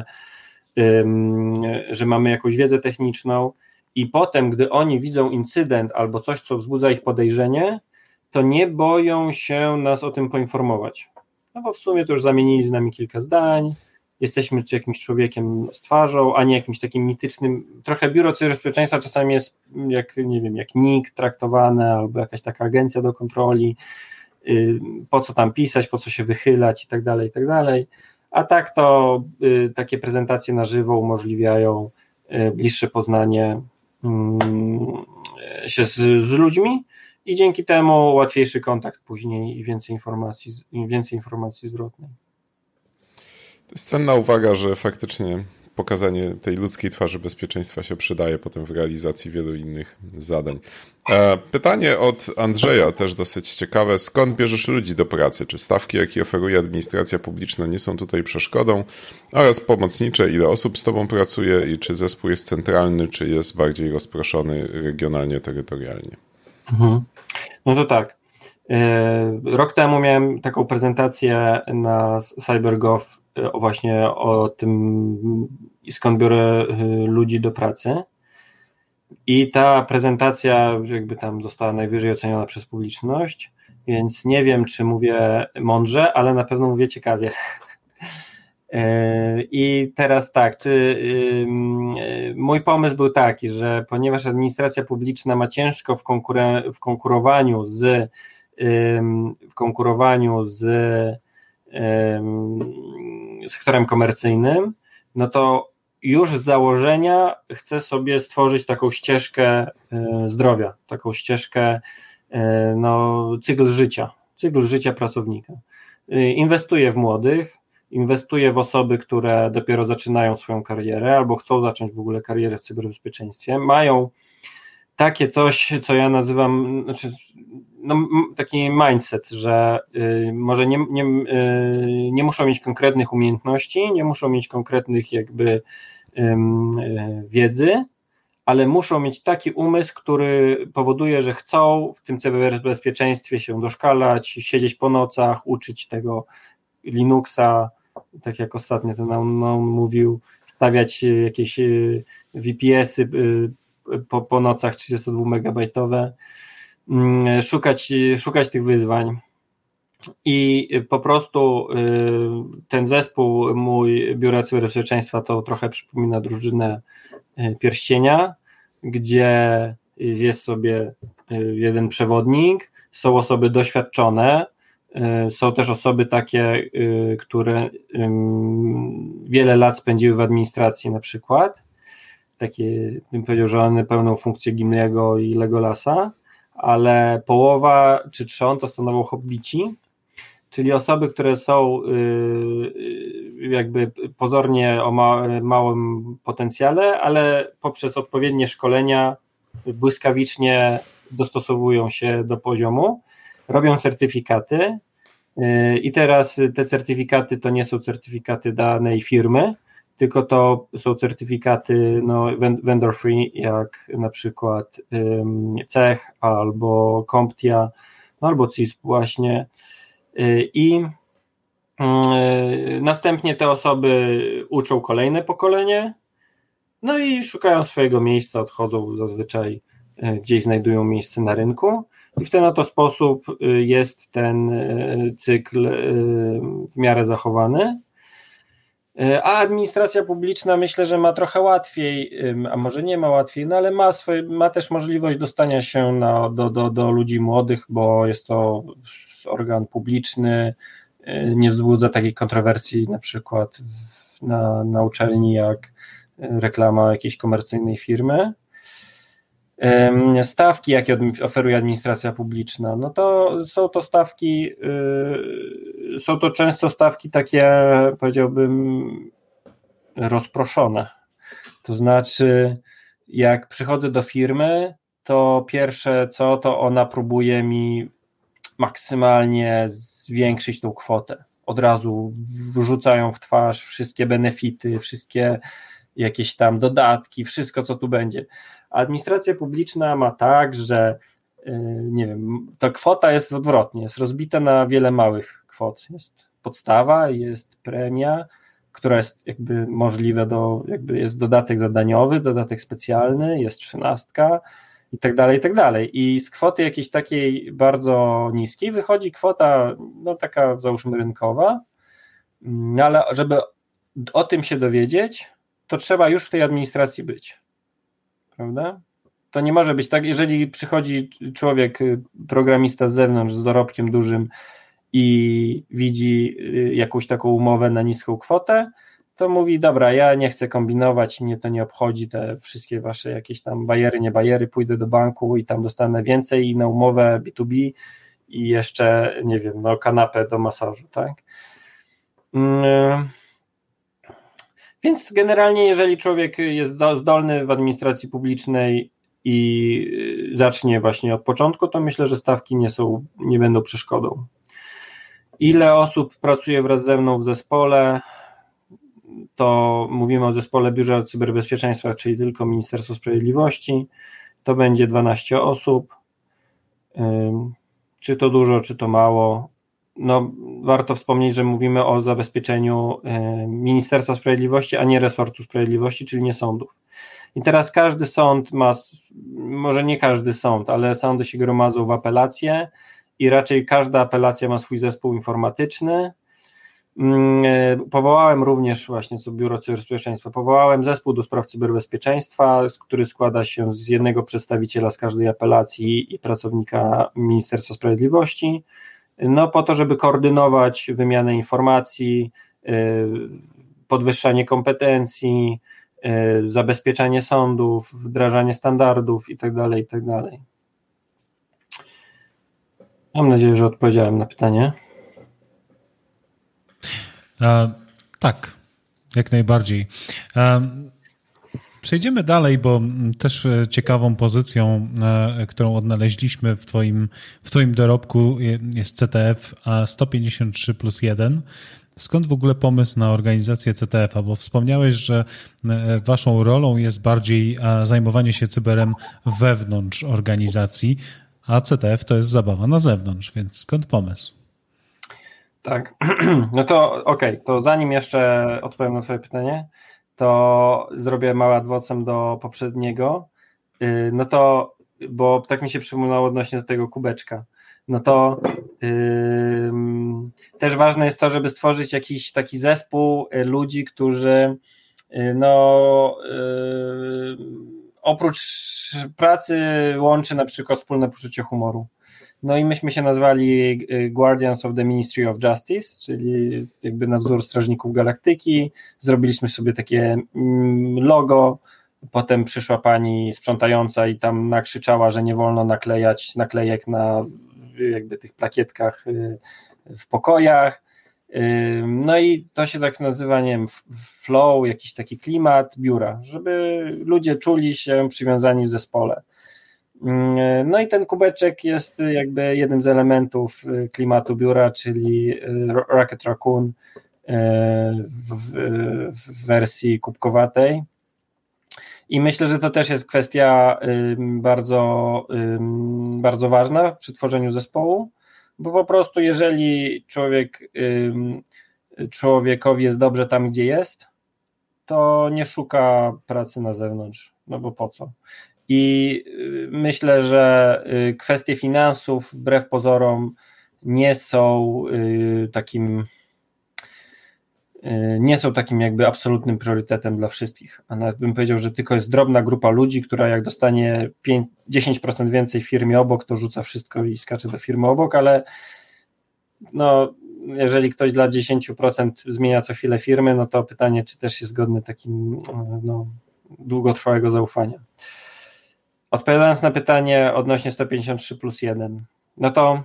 D: że mamy jakąś wiedzę techniczną, i potem, gdy oni widzą incydent albo coś, co wzbudza ich podejrzenie, to nie boją się nas o tym poinformować. No bo w sumie to już zamienili z nami kilka zdań, jesteśmy jakimś człowiekiem z twarzą, a nie jakimś takim mitycznym, trochę biuro cyberbezpieczeństwa czasami jest jak, nie wiem, jak N I K traktowane, albo jakaś taka agencja do kontroli, po co tam pisać, po co się wychylać i tak dalej, i tak dalej, a tak to takie prezentacje na żywo umożliwiają bliższe poznanie się z, z ludźmi i dzięki temu łatwiejszy kontakt później i więcej informacji, więcej informacji zwrotnej.
C: To jest cenna uwaga, że faktycznie pokazanie tej ludzkiej twarzy bezpieczeństwa się przydaje potem w realizacji wielu innych zadań. Pytanie od Andrzeja, też dosyć ciekawe. Skąd bierzesz ludzi do pracy? Czy stawki, jakie oferuje administracja publiczna, nie są tutaj przeszkodą? Oraz pomocnicze, ile osób z tobą pracuje i czy zespół jest centralny, czy jest bardziej rozproszony regionalnie, terytorialnie?
D: Mhm. No to tak. Rok temu miałem taką prezentację na CyberGov właśnie o tym, skąd biorę ludzi do pracy, i ta prezentacja jakby tam została najwyżej oceniona przez publiczność, więc nie wiem, czy mówię mądrze, ale na pewno mówię ciekawie. I teraz tak, czy mój pomysł był taki, że ponieważ administracja publiczna ma ciężko w, konkuren- w konkurowaniu z w konkurowaniu z sektorem komercyjnym, no to już z założenia chcę sobie stworzyć taką ścieżkę zdrowia, taką ścieżkę, no, cykl życia, cykl życia pracownika. Inwestuję w młodych, inwestuje w osoby, które dopiero zaczynają swoją karierę albo chcą zacząć w ogóle karierę w cyberbezpieczeństwie, mają takie coś, co ja nazywam, znaczy, no, taki mindset, że y, może nie, nie, y, nie muszą mieć konkretnych umiejętności, nie muszą mieć konkretnych jakby y, y, wiedzy, ale muszą mieć taki umysł, który powoduje, że chcą w tym cyberbezpieczeństwie się doszkalać, siedzieć po nocach, uczyć tego Linuxa, tak jak ostatnio to nam, nam mówił, stawiać jakieś V P S-y po, po nocach trzydziestodwumegabajtowe, szukać, szukać tych wyzwań. I po prostu ten zespół mój Biura Cyberbezpieczeństwa to trochę przypomina drużynę Pierścienia, gdzie jest sobie jeden przewodnik, są osoby doświadczone, są też osoby takie, które wiele lat spędziły w administracji na przykład, takie, bym powiedział, że one pełnią funkcję Gimliego i Legolasa, ale połowa czy trzon to stanowią hobbici, czyli osoby, które są jakby pozornie o małym potencjale, ale poprzez odpowiednie szkolenia błyskawicznie dostosowują się do poziomu, robią certyfikaty i teraz te certyfikaty to nie są certyfikaty danej firmy, tylko to są certyfikaty no, vendor free, jak na przykład C E H albo CompTIA, no, albo C I S P właśnie. I następnie te osoby uczą kolejne pokolenie, no i szukają swojego miejsca, odchodzą zazwyczaj gdzieś, znajdują miejsce na rynku i w ten oto sposób jest ten cykl w miarę zachowany. A administracja publiczna myślę, że ma trochę łatwiej, a może nie ma łatwiej, no ale ma, swoje, ma też możliwość dostania się na, do, do, do ludzi młodych, bo jest to organ publiczny, nie wzbudza takiej kontrowersji na przykład na, na uczelni jak reklama jakiejś komercyjnej firmy. Stawki, jakie oferuje administracja publiczna, no to są to stawki, są to często stawki takie, powiedziałbym, rozproszone. To znaczy, jak przychodzę do firmy, to pierwsze co, to ona próbuje mi maksymalnie zwiększyć tą kwotę. Od razu wrzucają w twarz wszystkie benefity, wszystkie jakieś tam dodatki, wszystko co tu będzie. Administracja publiczna ma tak, że nie wiem, ta kwota jest odwrotnie, jest rozbita na wiele małych kwot. Jest podstawa, jest premia, która jest jakby możliwa do, jakby jest dodatek zadaniowy, dodatek specjalny, jest trzynastka i tak dalej, i tak dalej. I z kwoty jakiejś takiej bardzo niskiej wychodzi kwota, no taka załóżmy rynkowa, no ale żeby o tym się dowiedzieć, to trzeba już w tej administracji być. Prawda? To nie może być tak, jeżeli przychodzi człowiek, programista z zewnątrz z dorobkiem dużym i widzi jakąś taką umowę na niską kwotę, to mówi, dobra, ja nie chcę kombinować, mnie to nie obchodzi, te wszystkie wasze jakieś tam bajery, nie bajery, pójdę do banku i tam dostanę więcej i na umowę B dwa B i jeszcze, nie wiem, no kanapę do masażu, tak? Hmm. Więc generalnie, jeżeli człowiek jest zdolny w administracji publicznej i zacznie właśnie od początku, to myślę, że stawki nie są, nie będą przeszkodą. Ile osób pracuje wraz ze mną w zespole? To mówimy o zespole Biura Cyberbezpieczeństwa, czyli tylko Ministerstwo Sprawiedliwości. To będzie dwanaście osób. Czy to dużo, czy to mało? No, warto wspomnieć, że mówimy o zabezpieczeniu Ministerstwa Sprawiedliwości, a nie resortu sprawiedliwości, czyli nie sądów. I teraz każdy sąd ma, może nie każdy sąd, ale sądy się gromadzą w apelacje i raczej każda apelacja ma swój zespół informatyczny. Powołałem również właśnie, co Biuro Cyberbezpieczeństwa, powołałem zespół do spraw cyberbezpieczeństwa, który składa się z jednego przedstawiciela z każdej apelacji i pracownika Ministerstwa Sprawiedliwości, no po to, żeby koordynować wymianę informacji, podwyższanie kompetencji, zabezpieczanie sądów, wdrażanie standardów itd., itd. Mam nadzieję, że odpowiedziałem na pytanie.
B: E, tak, jak najbardziej. E, Przejdziemy dalej, bo też ciekawą pozycją, którą odnaleźliśmy w twoim, w twoim dorobku jest C T F sto pięćdziesiąt trzy plus jeden. Skąd w ogóle pomysł na organizację C T F-a? Bo wspomniałeś, że waszą rolą jest bardziej zajmowanie się cyberem wewnątrz organizacji, a C T F to jest zabawa na zewnątrz, więc skąd pomysł?
D: Tak, no to okej, okay. To zanim jeszcze odpowiem na twoje pytanie, to zrobię mały adwocem do poprzedniego, no to, bo tak mi się przypomniało odnośnie do tego kubeczka, no to yy, też ważne jest to, żeby stworzyć jakiś taki zespół ludzi, którzy yy, no yy, oprócz pracy łączy na przykład wspólne poczucie humoru. No i myśmy się nazwali Guardians of the Ministry of Justice, czyli jakby na wzór Strażników Galaktyki. Zrobiliśmy sobie takie logo, potem przyszła pani sprzątająca i tam nakrzyczała, że nie wolno naklejać naklejek na jakby tych plakietkach w pokojach. No i to się tak nazywa, nie wiem, flow, jakiś taki klimat biura, żeby ludzie czuli się przywiązani w zespole. No i ten kubeczek jest jakby jednym z elementów klimatu biura, czyli Rocket Raccoon w, w wersji kubkowatej. I myślę, że to też jest kwestia bardzo, bardzo ważna przy tworzeniu zespołu, bo po prostu jeżeli człowiek, człowiekowi jest dobrze tam, gdzie jest, to nie szuka pracy na zewnątrz, no bo po co? I myślę, że kwestie finansów wbrew pozorom nie są takim nie są takim jakby absolutnym priorytetem dla wszystkich, a nawet bym powiedział, że tylko jest drobna grupa ludzi, która jak dostanie pięć, dziesięć procent więcej w firmie obok, to rzuca wszystko i skacze do firmy obok, ale no, jeżeli ktoś dla dziesięć procent zmienia co chwilę firmy, no to pytanie, czy też jest godny takim no, długotrwałego zaufania. Odpowiadając na pytanie odnośnie sto pięćdziesiąt trzy plus jeden, no to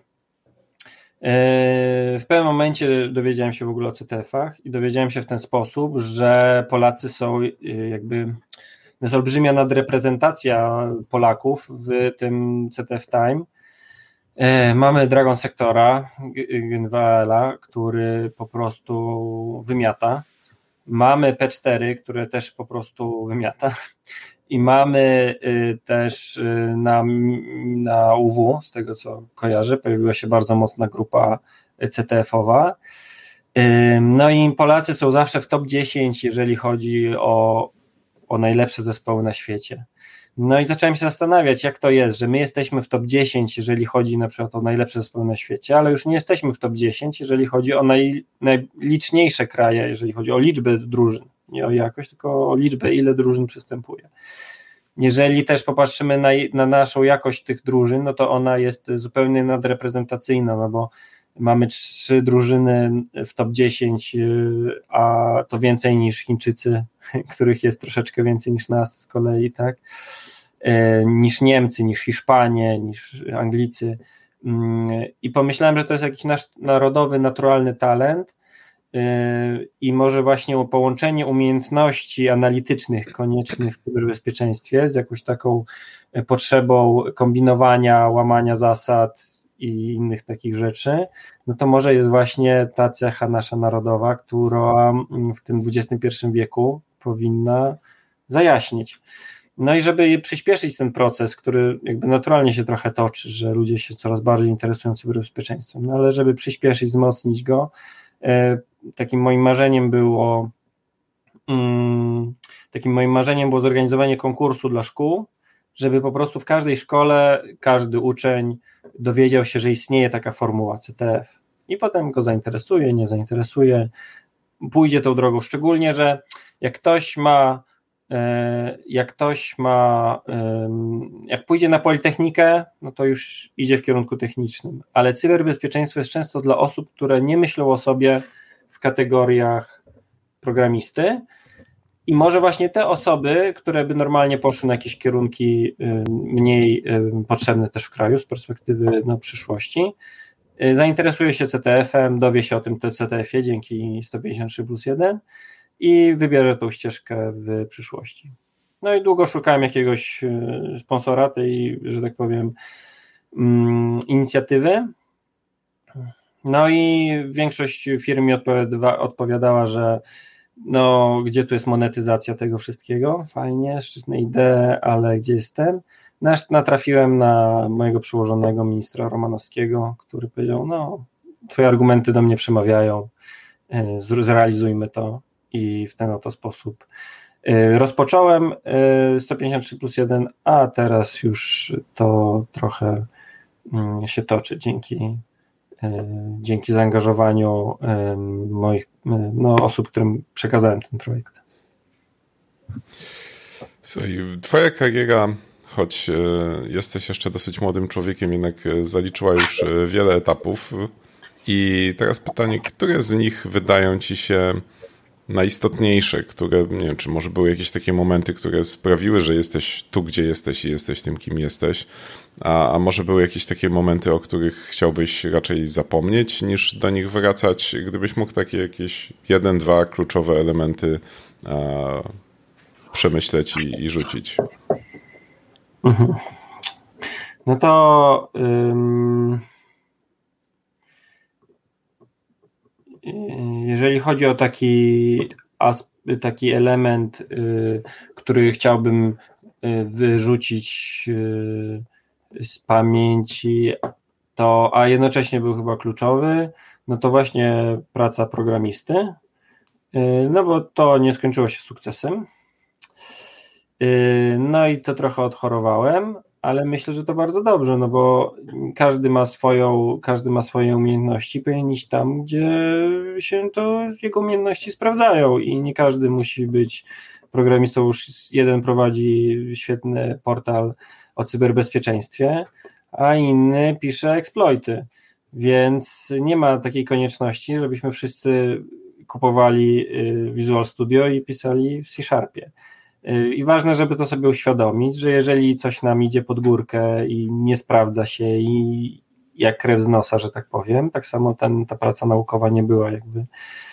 D: w pewnym momencie dowiedziałem się w ogóle o C T F-ach i dowiedziałem się w ten sposób, że Polacy są jakby, jest olbrzymia nadreprezentacja Polaków w tym C T F Time. Mamy Dragon Sectora, G dwa L, który po prostu wymiata. Mamy P cztery, które też po prostu wymiata. I mamy też na, na U W, z tego co kojarzę, pojawiła się bardzo mocna grupa C T F-owa. No i Polacy są zawsze w top dziesięć, jeżeli chodzi o, o najlepsze zespoły na świecie. No i zacząłem się zastanawiać, jak to jest, że my jesteśmy w top dziesięć, jeżeli chodzi na przykład o najlepsze zespoły na świecie, ale już nie jesteśmy w top dziesięć, jeżeli chodzi o naj, najliczniejsze kraje, jeżeli chodzi o liczbę drużyn. Nie o jakość, tylko o liczbę, ile drużyn przystępuje. Jeżeli też popatrzymy na, na naszą jakość tych drużyn, no to ona jest zupełnie nadreprezentacyjna, no bo mamy trzy drużyny w top dziesięć, a to więcej niż Chińczycy, których jest troszeczkę więcej niż nas z kolei, tak? Niż Niemcy, niż Hiszpanie, niż Anglicy. I pomyślałem, że to jest jakiś nasz narodowy, naturalny talent, i może właśnie połączenie umiejętności analitycznych koniecznych w cyberbezpieczeństwie z jakąś taką potrzebą kombinowania, łamania zasad i innych takich rzeczy, no to może jest właśnie ta cecha nasza narodowa, która w tym dwudziestym pierwszym wieku powinna zajaśnieć. No i żeby przyspieszyć ten proces, który jakby naturalnie się trochę toczy, że ludzie się coraz bardziej interesują cyberbezpieczeństwem, no ale żeby przyspieszyć, wzmocnić go, takim moim marzeniem było takim moim marzeniem było zorganizowanie konkursu dla szkół, żeby po prostu w każdej szkole każdy uczeń dowiedział się, że istnieje taka formuła C T F i potem go zainteresuje, nie zainteresuje, pójdzie tą drogą, szczególnie, że jak ktoś ma jak ktoś ma jak pójdzie na Politechnikę, no to już idzie w kierunku technicznym, ale cyberbezpieczeństwo jest często dla osób, które nie myślą o sobie w kategoriach programisty i może właśnie te osoby, które by normalnie poszły na jakieś kierunki mniej potrzebne też w kraju z perspektywy no, przyszłości, zainteresuje się C T F-em, dowie się o tym C T F-ie dzięki sto pięćdziesiąt trzy plus jeden i wybierze tą ścieżkę w przyszłości. No i długo szukałem jakiegoś sponsora tej, że tak powiem, inicjatywy. No i większość firm mi odpowiada, odpowiadała, że no, gdzie tu jest monetyzacja tego wszystkiego? Fajnie, szczytne idee, ale gdzie jest ten? Natrafiłem na mojego przełożonego ministra Romanowskiego, który powiedział, no, twoje argumenty do mnie przemawiają, zrealizujmy to i w ten oto sposób rozpocząłem sto pięćdziesiąt trzy plus jeden, a teraz już to trochę się toczy dzięki dzięki zaangażowaniu moich no, osób, którym przekazałem ten projekt.
C: Słuchaj, twoja kariera, choć jesteś jeszcze dosyć młodym człowiekiem, jednak zaliczyła już wiele etapów i teraz pytanie, które z nich wydają ci się najistotniejsze, które, nie wiem, czy może były jakieś takie momenty, które sprawiły, że jesteś tu, gdzie jesteś i jesteś tym, kim jesteś, a, a może były jakieś takie momenty, o których chciałbyś raczej zapomnieć, niż do nich wracać, gdybyś mógł takie jakieś jeden, dwa kluczowe elementy a, przemyśleć i, i rzucić.
D: Mhm. No to ym... jeżeli chodzi o taki, taki element, który chciałbym wyrzucić z pamięci, to, a jednocześnie był chyba kluczowy, no to właśnie praca programisty, no bo to nie skończyło się sukcesem. No i to trochę odchorowałem, ale myślę, że to bardzo dobrze, no bo każdy ma swoją, każdy ma swoje umiejętności, powinien iść tam, gdzie się to jego umiejętności sprawdzają i nie każdy musi być programistą. Już jeden prowadzi świetny portal o cyberbezpieczeństwie, a inny pisze exploity, więc nie ma takiej konieczności, żebyśmy wszyscy kupowali Visual Studio i pisali w C-Sharpie. I ważne, żeby to sobie uświadomić, że jeżeli coś nam idzie pod górkę i nie sprawdza się i jak krew z nosa, że tak powiem, tak samo ten, ta praca naukowa nie była jakby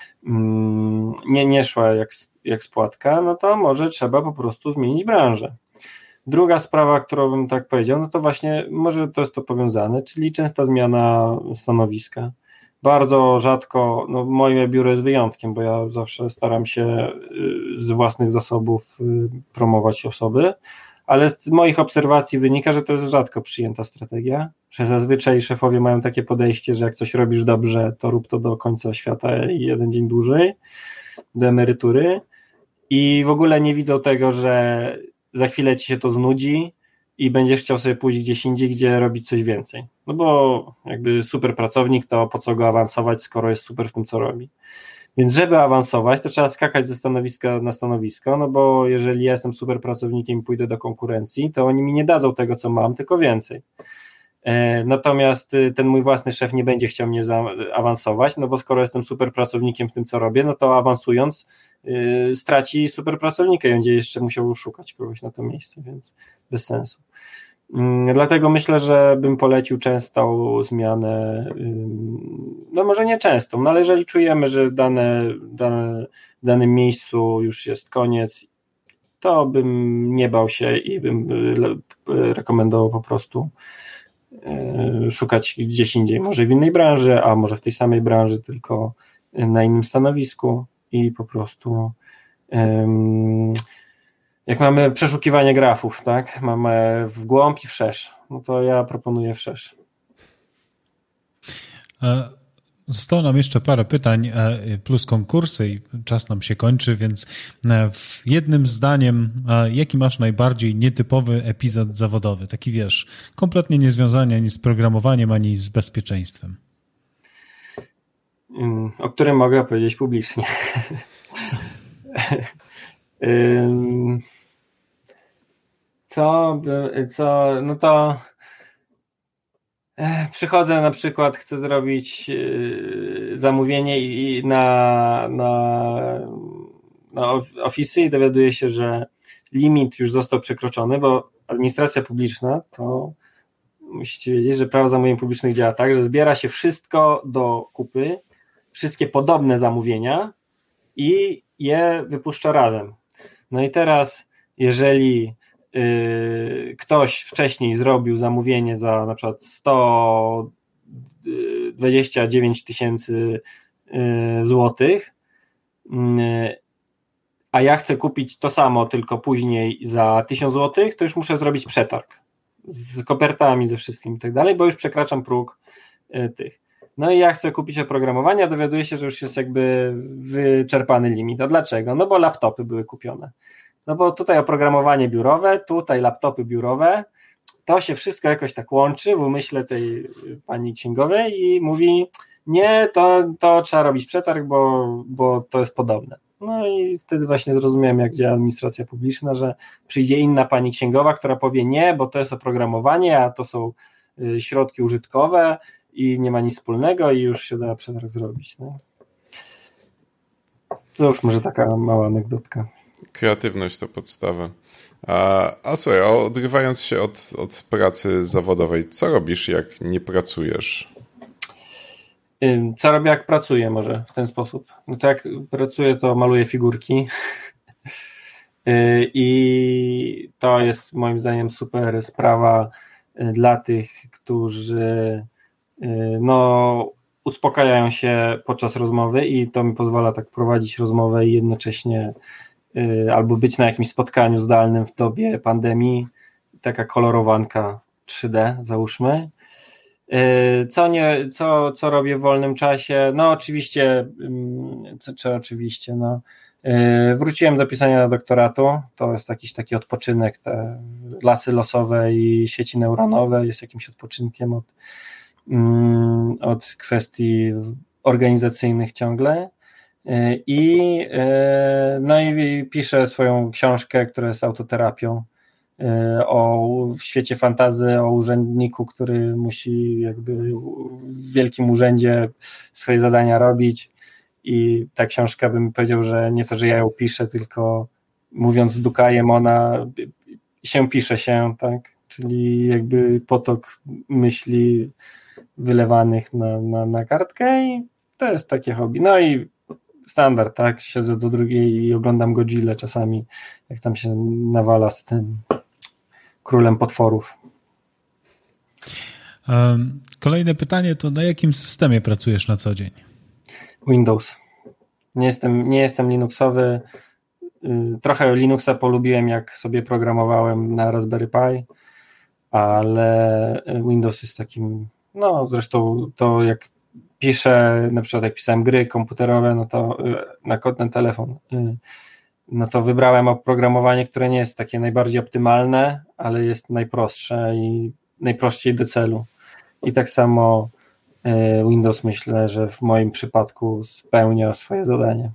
D: mm, nie, nie szła jak, jak z płatka, no to może trzeba po prostu zmienić branżę. Druga sprawa, którą bym tak powiedział, no to właśnie może to jest to powiązane, czyli częsta zmiana stanowiska. Bardzo rzadko, no moje biuro jest wyjątkiem, bo ja zawsze staram się z własnych zasobów promować osoby, ale z moich obserwacji wynika, że to jest rzadko przyjęta strategia, że zazwyczaj szefowie mają takie podejście, że jak coś robisz dobrze, to rób to do końca świata i jeden dzień dłużej, do emerytury i w ogóle nie widzą tego, że za chwilę ci się to znudzi i będziesz chciał sobie pójść gdzieś indziej, gdzie robić coś więcej. No bo jakby super pracownik, to po co go awansować, skoro jest super w tym, co robi. Więc żeby awansować, to trzeba skakać ze stanowiska na stanowisko, no bo jeżeli ja jestem super pracownikiem i pójdę do konkurencji, to oni mi nie dadzą tego, co mam, tylko więcej. Natomiast ten mój własny szef nie będzie chciał mnie awansować, no bo skoro jestem super pracownikiem w tym, co robię, no to awansując yy, straci super pracownika i będzie jeszcze musiał szukać kogoś na to miejsce, więc bez sensu. Yy, dlatego myślę, że bym polecił częstą zmianę, yy, no może nie częstą, no ale jeżeli czujemy, że dane, dane, w danym miejscu już jest koniec, to bym nie bał się i bym rekomendował po prostu szukać gdzieś indziej, może w innej branży, a może w tej samej branży, tylko na innym stanowisku i po prostu jak mamy przeszukiwanie grafów, tak, mamy w głąb i wszerz, no to ja proponuję wszerz.
B: Zostało nam jeszcze parę pytań plus konkursy i czas nam się kończy, więc w jednym zdaniem, jaki masz najbardziej nietypowy epizod zawodowy? Taki wiesz, kompletnie niezwiązany ani z programowaniem, ani z bezpieczeństwem.
D: O którym mogę powiedzieć publicznie. Co, co, no to przychodzę na przykład, chcę zrobić zamówienie i na, na, na Office'y i dowiaduję się, że limit już został przekroczony, bo administracja publiczna to musicie wiedzieć, że prawo zamówień publicznych działa tak, że zbiera się wszystko do kupy, wszystkie podobne zamówienia i je wypuszcza razem. No i teraz, jeżeli yy, ktoś wcześniej zrobił zamówienie za na przykład sto dwadzieścia dziewięć tysięcy złotych, a ja chcę kupić to samo, tylko później za tysiąc złotych, to już muszę zrobić przetarg z kopertami, ze wszystkim i tak dalej, bo już przekraczam próg tych. No i ja chcę kupić oprogramowanie, a dowiaduję się, że już jest jakby wyczerpany limit. A dlaczego? No bo laptopy były kupione. No bo tutaj oprogramowanie biurowe, tutaj laptopy biurowe, to się wszystko jakoś tak łączy w umyśle tej pani księgowej i mówi, nie, to, to trzeba robić przetarg, bo, bo to jest podobne. No i wtedy właśnie zrozumiałem, jak działa administracja publiczna, że przyjdzie inna pani księgowa, która powie nie, bo to jest oprogramowanie, a to są środki użytkowe i nie ma nic wspólnego i już się da przetarg zrobić. No. To już może taka mała anegdotka.
C: Kreatywność to podstawa. A, a słuchaj, odrywając się od, od pracy zawodowej, co robisz, jak nie pracujesz?
D: Co robię, jak pracuję, może w ten sposób? No to jak pracuję, to maluję figurki i to jest moim zdaniem super sprawa dla tych, którzy no, uspokajają się podczas rozmowy i to mi pozwala tak prowadzić rozmowę i jednocześnie albo być na jakimś spotkaniu zdalnym w dobie pandemii, taka kolorowanka trzy D załóżmy. Co, nie, co, co robię w wolnym czasie? No oczywiście, co, czy oczywiście, no, wróciłem do pisania doktoratu, to jest jakiś taki odpoczynek, te lasy losowe i sieci neuronowe jest jakimś odpoczynkiem od, od kwestii organizacyjnych ciągle. I, no i piszę swoją książkę, która jest autoterapią o w świecie fantasy, o urzędniku, który musi jakby w wielkim urzędzie swoje zadania robić i ta książka bym powiedział, że nie to, że ja ją piszę, tylko mówiąc z Dukajem, ona się pisze się, tak, czyli jakby potok myśli wylewanych na, na, na kartkę i to jest takie hobby. No i standard, tak, siedzę do drugiej i oglądam Godzillę czasami, jak tam się nawala z tym królem potworów.
B: Kolejne pytanie to na jakim systemie pracujesz na co dzień?
D: Windows. Nie jestem, nie jestem Linuxowy. Trochę Linuxa polubiłem, jak sobie programowałem na Raspberry Pi, ale Windows jest takim, no zresztą to jak piszę, na przykład jak pisałem gry komputerowe, no to na ten telefon, no to wybrałem oprogramowanie, które nie jest takie najbardziej optymalne, ale jest najprostsze i najprościej do celu. I tak samo Windows, myślę, że w moim przypadku spełnia swoje zadanie.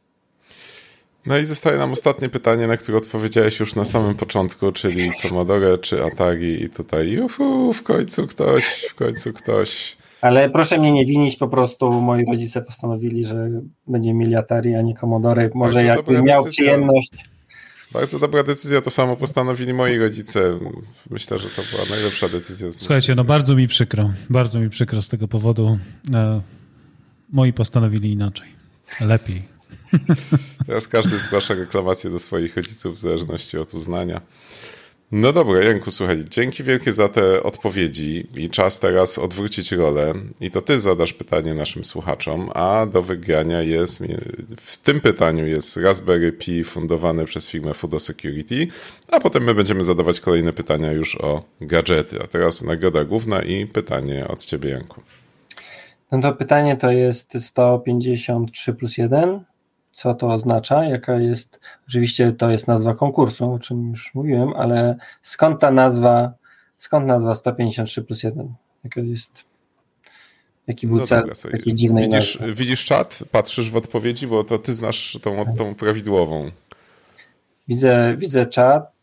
C: No i zostaje nam ostatnie pytanie, na które odpowiedziałeś już na samym początku, czyli Commodore czy Atari i tutaj juhu, w końcu ktoś, w końcu ktoś.
D: Ale proszę mnie nie winić, po prostu moi rodzice postanowili, że będziemy mieli Atari, a nie Commodore. Może jakbym miał decyzja. przyjemność.
C: Bardzo dobra decyzja, to samo postanowili moi rodzice. Myślę, że to była najlepsza decyzja.
B: Słuchajcie, no bardzo mi przykro, bardzo mi przykro z tego powodu. E, moi postanowili inaczej, lepiej.
C: Teraz każdy zgłasza reklamację do swoich rodziców w zależności od uznania. No dobra, Janku, słuchaj, dzięki wielkie za te odpowiedzi i czas teraz odwrócić rolę i to ty zadasz pytanie naszym słuchaczom, a do wygrania jest, w tym pytaniu jest Raspberry Pi fundowane przez firmę Fudo Security, a potem my będziemy zadawać kolejne pytania już o gadżety. A teraz nagroda główna i pytanie od ciebie, Janku.
D: No to pytanie to jest sto pięćdziesiąt trzy plus jeden. Co to oznacza? Jaka jest, oczywiście to jest nazwa konkursu, o czym już mówiłem, ale skąd ta nazwa, skąd nazwa sto pięćdziesiąt trzy plus jeden? Jaka jest, jaki był no cel dobra, takiej dziwnej
C: widzisz,
D: nazwy?
C: Widzisz czat? Patrzysz w odpowiedzi, bo to ty znasz tą, tą prawidłową.
D: Widzę, widzę czat.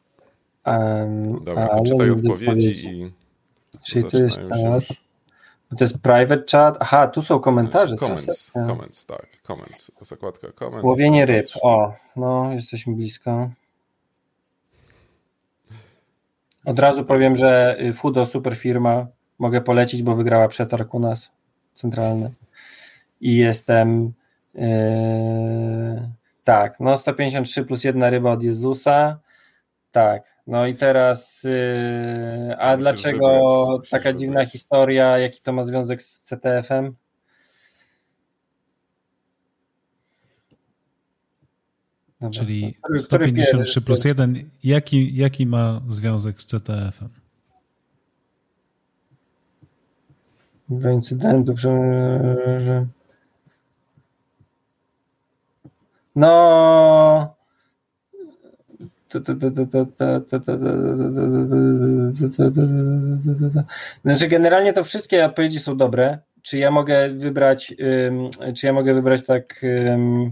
D: Um,
C: dobra, to czytaj odpowiedzi, odpowiedzi i
D: czyli to jest czat. To jest private chat. Aha, tu są komentarze.
C: Comments, comments, tak. Comments. Zakładka comments.
D: Łowienie ryb. O, no, jesteśmy blisko. Od razu powiem, że Fudo super firma, mogę polecić, bo wygrała przetarg u nas centralny i jestem yy, tak, no sto pięćdziesiąt trzy plus jedna ryba od Jezusa, tak, no i teraz yy, a
C: Musisz
D: dlaczego
C: wybrać, musisz
D: taka
C: wybrać.
D: dziwna historia, jaki to ma związek z C T F-em? Dobra.
B: Czyli
D: Który-
B: sto pięćdziesiąt trzy
D: który
B: plus jeden, jaki, jaki ma związek z C T F-em?
D: do incydentu. Przy... No. Znaczy generalnie to wszystkie odpowiedzi są dobre. Czy ja mogę wybrać, um, czy ja mogę wybrać tak um,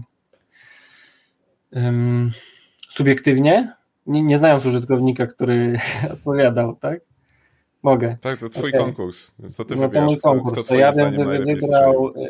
D: um, subiektywnie? Nie, nie znając użytkownika, który odpowiadał, tak? Mogę.
C: Tak, to twój
D: Okay.
C: konkurs, więc to ty
D: No to
C: wybierasz,
D: mój
C: kto,
D: konkurs.
C: kto
D: To
C: twoim
D: ja bym
C: zdaniem
D: wy-
C: najlepiej
D: wygrał.
C: strzelił.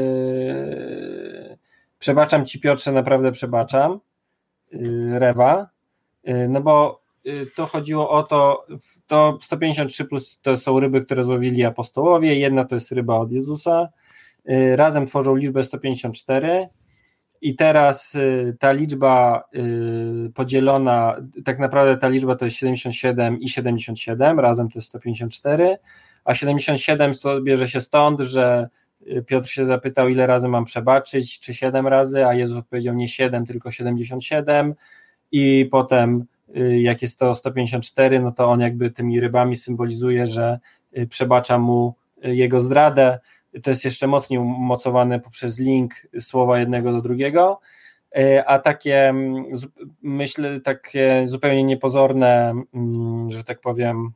D: Yy, przebaczam ci, Piotrze, naprawdę przebaczam. Yy, Rewa. Yy, no bo yy, to chodziło o to, to sto pięćdziesiąt trzy plus to są ryby, które złowili apostołowie. Jedna to jest ryba od Jezusa. Yy, razem tworzą liczbę sto pięćdziesiąt cztery. I teraz y, ta liczba y, podzielona, tak naprawdę ta liczba to jest siedemdziesiąt siedem i siedemdziesiąt siedem, razem to jest sto pięćdziesiąt cztery, a siedemdziesiąt siedem bierze się stąd, że Piotr się zapytał, ile razy mam przebaczyć, czy siedem razy, a Jezus odpowiedział nie siedem, tylko siedemdziesiąt siedem i potem y, jak jest to sto pięćdziesiąt cztery, no to on jakby tymi rybami symbolizuje, że y, przebacza mu y, jego zdradę. To jest jeszcze mocniej umocowane poprzez link słowa jednego do drugiego, a takie, myślę, takie zupełnie niepozorne, że tak powiem,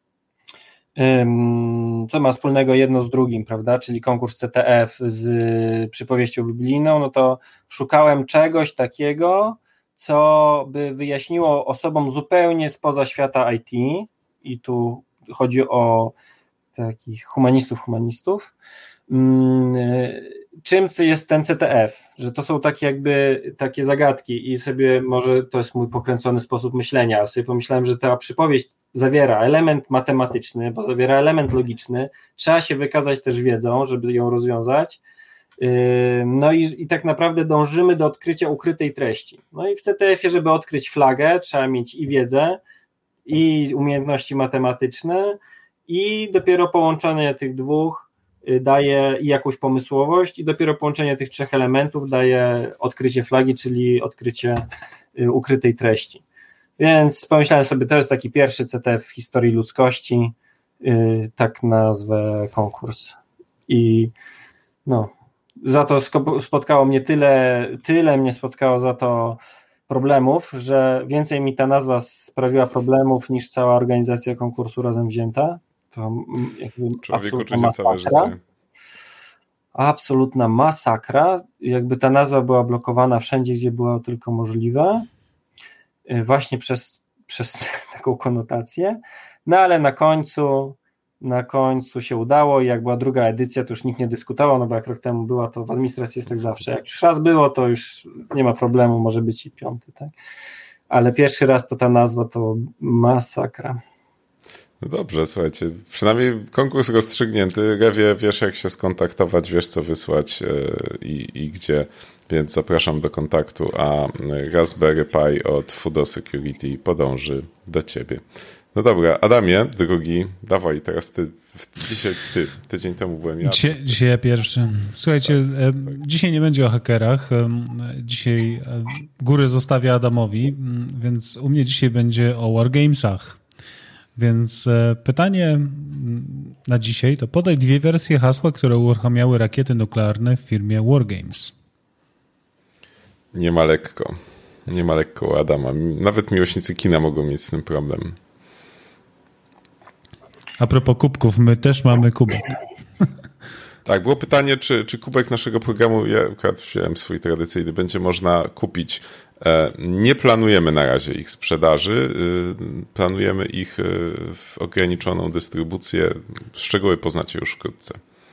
D: co ma wspólnego jedno z drugim, prawda, czyli konkurs C T F z przypowieścią biblijną, no to szukałem czegoś takiego, co by wyjaśniło osobom zupełnie spoza świata I T, i tu chodzi o takich humanistów, humanistów, czym jest ten C T F, że to są takie jakby takie zagadki i sobie może to jest mój pokręcony sposób myślenia, sobie pomyślałem, że ta przypowieść zawiera element matematyczny, bo zawiera element logiczny, trzeba się wykazać też wiedzą, żeby ją rozwiązać, no i, i tak naprawdę dążymy do odkrycia ukrytej treści. No i w C T F-ie, żeby odkryć flagę, trzeba mieć i wiedzę, i umiejętności matematyczne, i dopiero połączenie tych dwóch daje jakąś pomysłowość i dopiero połączenie tych trzech elementów daje odkrycie flagi, czyli odkrycie ukrytej treści. Więc pomyślałem sobie, to jest taki pierwszy C T F w historii ludzkości, tak nazwę konkurs. I no, za to spotkało mnie tyle, tyle mnie spotkało za to problemów, że więcej mi ta nazwa sprawiła problemów niż cała organizacja konkursu razem wzięta. To jakby
C: Człowieku czyni całe życie.
D: Absolutna masakra. Jakby ta nazwa była blokowana wszędzie, gdzie było tylko możliwe, właśnie przez, przez taką konotację. No ale na końcu, na końcu się udało i jak była druga edycja, to już nikt nie dyskutował, no bo jak rok temu była, to w administracji jest tak zawsze. Jak już raz było, to już nie ma problemu, może być i piąty, tak? Ale pierwszy raz to ta nazwa to masakra.
C: No dobrze, słuchajcie, przynajmniej konkurs rozstrzygnięty, Rewie, wiesz jak się skontaktować, wiesz co wysłać i, i gdzie, więc zapraszam do kontaktu, a Raspberry Pi od Fudo Security podąży do ciebie. No dobra, Adamie, drugi, dawaj, teraz ty, dzisiaj ty, tydzień temu byłem ja.
B: Dzisiaj, dzisiaj ja pierwszy. Słuchajcie, tak, tak. Dzisiaj nie będzie o hakerach, dzisiaj góry zostawia Adamowi, więc u mnie dzisiaj będzie o Wargamesach. Więc pytanie na dzisiaj to podaj dwie wersje hasła, które uruchamiały rakiety nuklearne w firmie Wargames.
C: Nie ma lekko. Nie ma lekko u Adama. Nawet miłośnicy kina mogą mieć z tym problem.
B: A propos kubków, my też mamy kubek.
C: Tak, było pytanie, czy, czy kubek naszego programu, ja akurat wziąłem swój tradycyjny, będzie można kupić. Nie planujemy na razie ich sprzedaży, planujemy ich w ograniczoną dystrybucję. Szczegóły poznacie już wkrótce.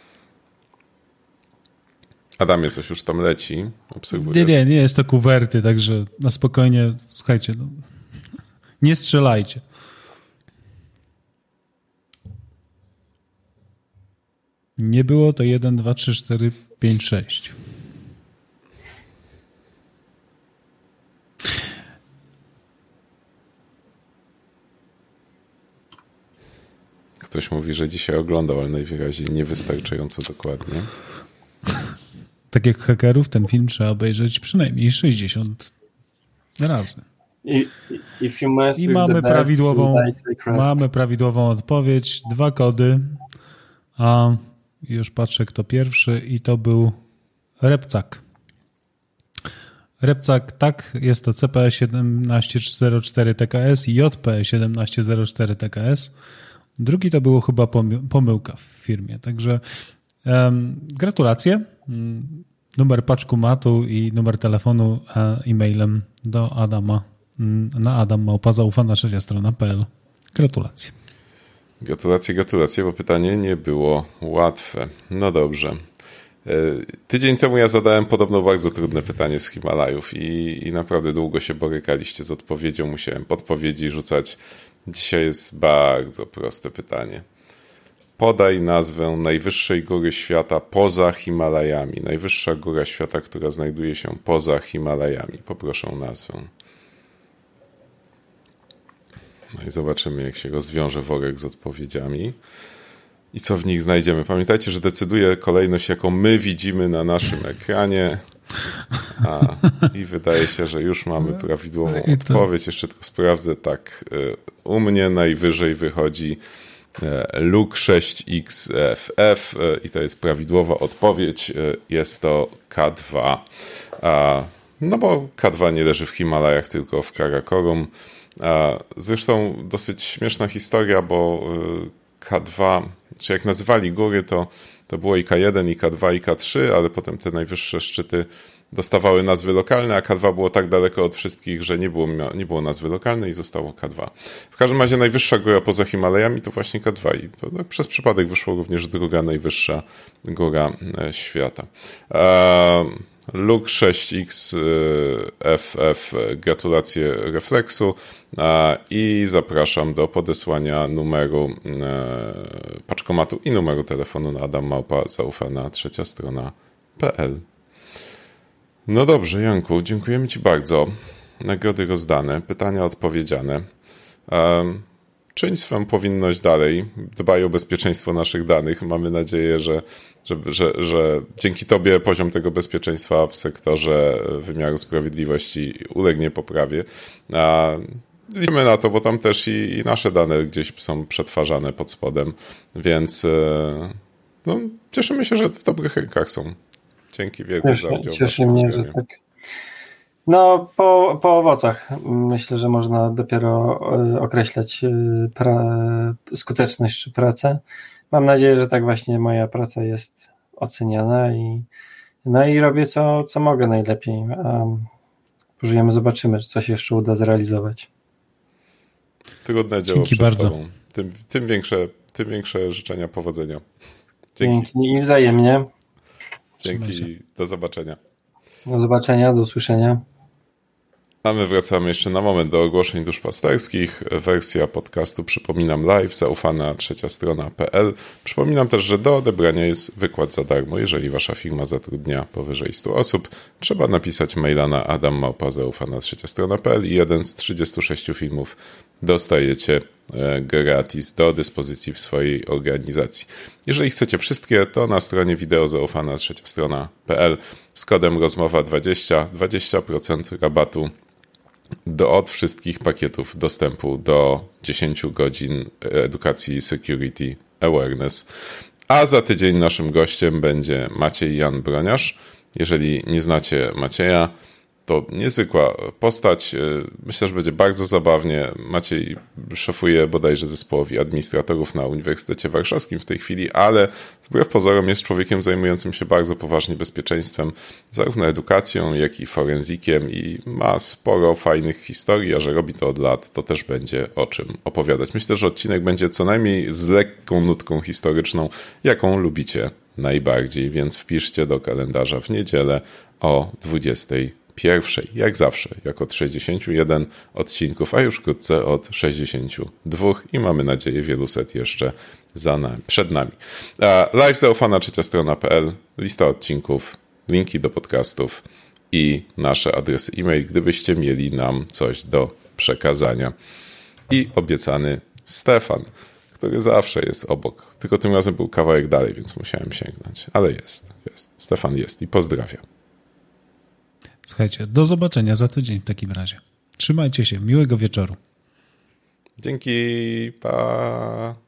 C: Adamie, coś już tam leci, obserwujesz?
B: Nie, nie, nie jest to kuwerty, także na spokojnie, słuchajcie, no, nie strzelajcie. Nie było to jeden, dwa, trzy, cztery, pięć, sześć.
C: Ktoś mówi, że dzisiaj oglądał, ale najwyraźniej niewystarczająco dokładnie.
B: Tak jak hakerów, ten film trzeba obejrzeć przynajmniej sześćdziesiąt razy.
D: I, if you mess
B: I
D: with
B: mamy
D: the best,
B: prawidłową,
D: you die like rust.
B: mamy prawidłową odpowiedź. Dwa kody. A już patrzę, kto pierwszy i to był Repcak. Repcak, tak, jest to C P siedemnaście zero cztery T K S i J P siedemnaście zero cztery T K S. Drugi to było chyba pomyłka w firmie. Także um, gratulacje. Numer paczkomatu i numer telefonu e-mailem do Adama na adam małpa zaufana trzecia strona kropka p l. Gratulacje.
C: Gratulacje, gratulacje, bo pytanie nie było łatwe. No dobrze. Tydzień temu ja zadałem podobno bardzo trudne pytanie z Himalajów i, i naprawdę długo się borykaliście z odpowiedzią. Musiałem podpowiedzi rzucać. Dzisiaj jest bardzo proste pytanie. Podaj nazwę najwyższej góry świata poza Himalajami. Najwyższa góra świata, która znajduje się poza Himalajami. Poproszę o nazwę. No i zobaczymy, jak się rozwiąże worek z odpowiedziami i co w nich znajdziemy. Pamiętajcie, że decyduje kolejność, jaką my widzimy na naszym ekranie. A, i wydaje się, że już mamy prawidłową odpowiedź. Jeszcze tylko sprawdzę. Tak, u mnie najwyżej wychodzi Luke sześć X F F i to jest prawidłowa odpowiedź. Jest to K dwa. No bo K dwa nie leży w Himalajach, tylko w Karakorum. Zresztą dosyć śmieszna historia, bo K dwa, czy jak nazywali góry, to, to było i K jeden, i K dwa, i K trzy, ale potem te najwyższe szczyty dostawały nazwy lokalne, a K dwa było tak daleko od wszystkich, że nie było, nie było nazwy lokalnej i zostało K dwa. W każdym razie najwyższa góra poza Himalajami to właśnie K dwa i to tak przez przypadek wyszło również druga najwyższa góra świata. Luke sześć X F F, gratulacje refleksu i zapraszam do podesłania numeru paczkomatu i numeru telefonu na adam małpa zaufana trzecia strona kropka p l. No dobrze, Janku, dziękujemy Ci bardzo. Nagrody rozdane, pytania odpowiedziane. Czyń swoją powinność dalej, dbaj o bezpieczeństwo naszych danych. Mamy nadzieję, że, że, że, że dzięki Tobie poziom tego bezpieczeństwa w sektorze wymiaru sprawiedliwości ulegnie poprawie. A liczymy na to, bo tam też i, i nasze dane gdzieś są przetwarzane pod spodem, więc no, cieszymy się, że w dobrych rękach są. Dzięki wielkie
D: cieszy,
C: za udział.
D: Cieszy mnie, że tak. No, po, po owocach myślę, że można dopiero określać pra, skuteczność czy pracę. Mam nadzieję, że tak właśnie moja praca jest oceniana i no i robię co, co mogę najlepiej. A pożyjemy, zobaczymy, czy coś jeszcze uda zrealizować.
C: Trudne dzieło
B: Dzięki
C: przed
B: bardzo.
C: Tobą. Tym, tym, większe, tym większe życzenia powodzenia. Dzięki.
D: Dzięki i wzajemnie.
C: Dzięki, do zobaczenia.
D: Do zobaczenia, do usłyszenia.
C: A my wracamy jeszcze na moment do ogłoszeń duszpasterskich. Wersja podcastu, przypominam, live, zaufana trzecia strona kropka p l. Przypominam też, że do odebrania jest wykład za darmo. Jeżeli wasza firma zatrudnia powyżej stu osób, trzeba napisać maila na adam małpa zaufana trzecia strona kropka p l i jeden z trzydziestu sześciu filmów dostajecie gratis do dyspozycji w swojej organizacji. Jeżeli chcecie wszystkie, to na stronie wideo zaufana trzecia strona kropka p l z kodem rozmowa dwadzieścia, dwadzieścia procent rabatu do, od wszystkich pakietów dostępu do dziesięciu godzin edukacji Security Awareness. A za tydzień naszym gościem będzie Maciej Jan Broniarz. Jeżeli nie znacie Macieja, to niezwykła postać. Myślę, że będzie bardzo zabawnie. Maciej szefuje bodajże zespołowi administratorów na Uniwersytecie Warszawskim w tej chwili, ale wbrew pozorom jest człowiekiem zajmującym się bardzo poważnie bezpieczeństwem, zarówno edukacją, jak i forenzikiem i ma sporo fajnych historii, a że robi to od lat, to też będzie o czym opowiadać. Myślę, że odcinek będzie co najmniej z lekką nutką historyczną, jaką lubicie najbardziej, więc wpiszcie do kalendarza w niedzielę o dwudziestej pierwszej, jak zawsze, jak od sześćdziesięciu jeden odcinków, a już wkrótce od sześćdziesięciu dwóch i mamy nadzieję wielu set jeszcze za nami, przed nami. Live zaufana trzecia strona.pl, lista odcinków, linki do podcastów i nasze adresy e-mail, gdybyście mieli nam coś do przekazania. I obiecany Stefan, który zawsze jest obok. Tylko tym razem był kawałek dalej, więc musiałem sięgnąć. Ale jest, jest. Stefan jest i pozdrawia.
B: Słuchajcie, do zobaczenia za tydzień w takim razie. Trzymajcie się, miłego wieczoru.
C: Dzięki, pa.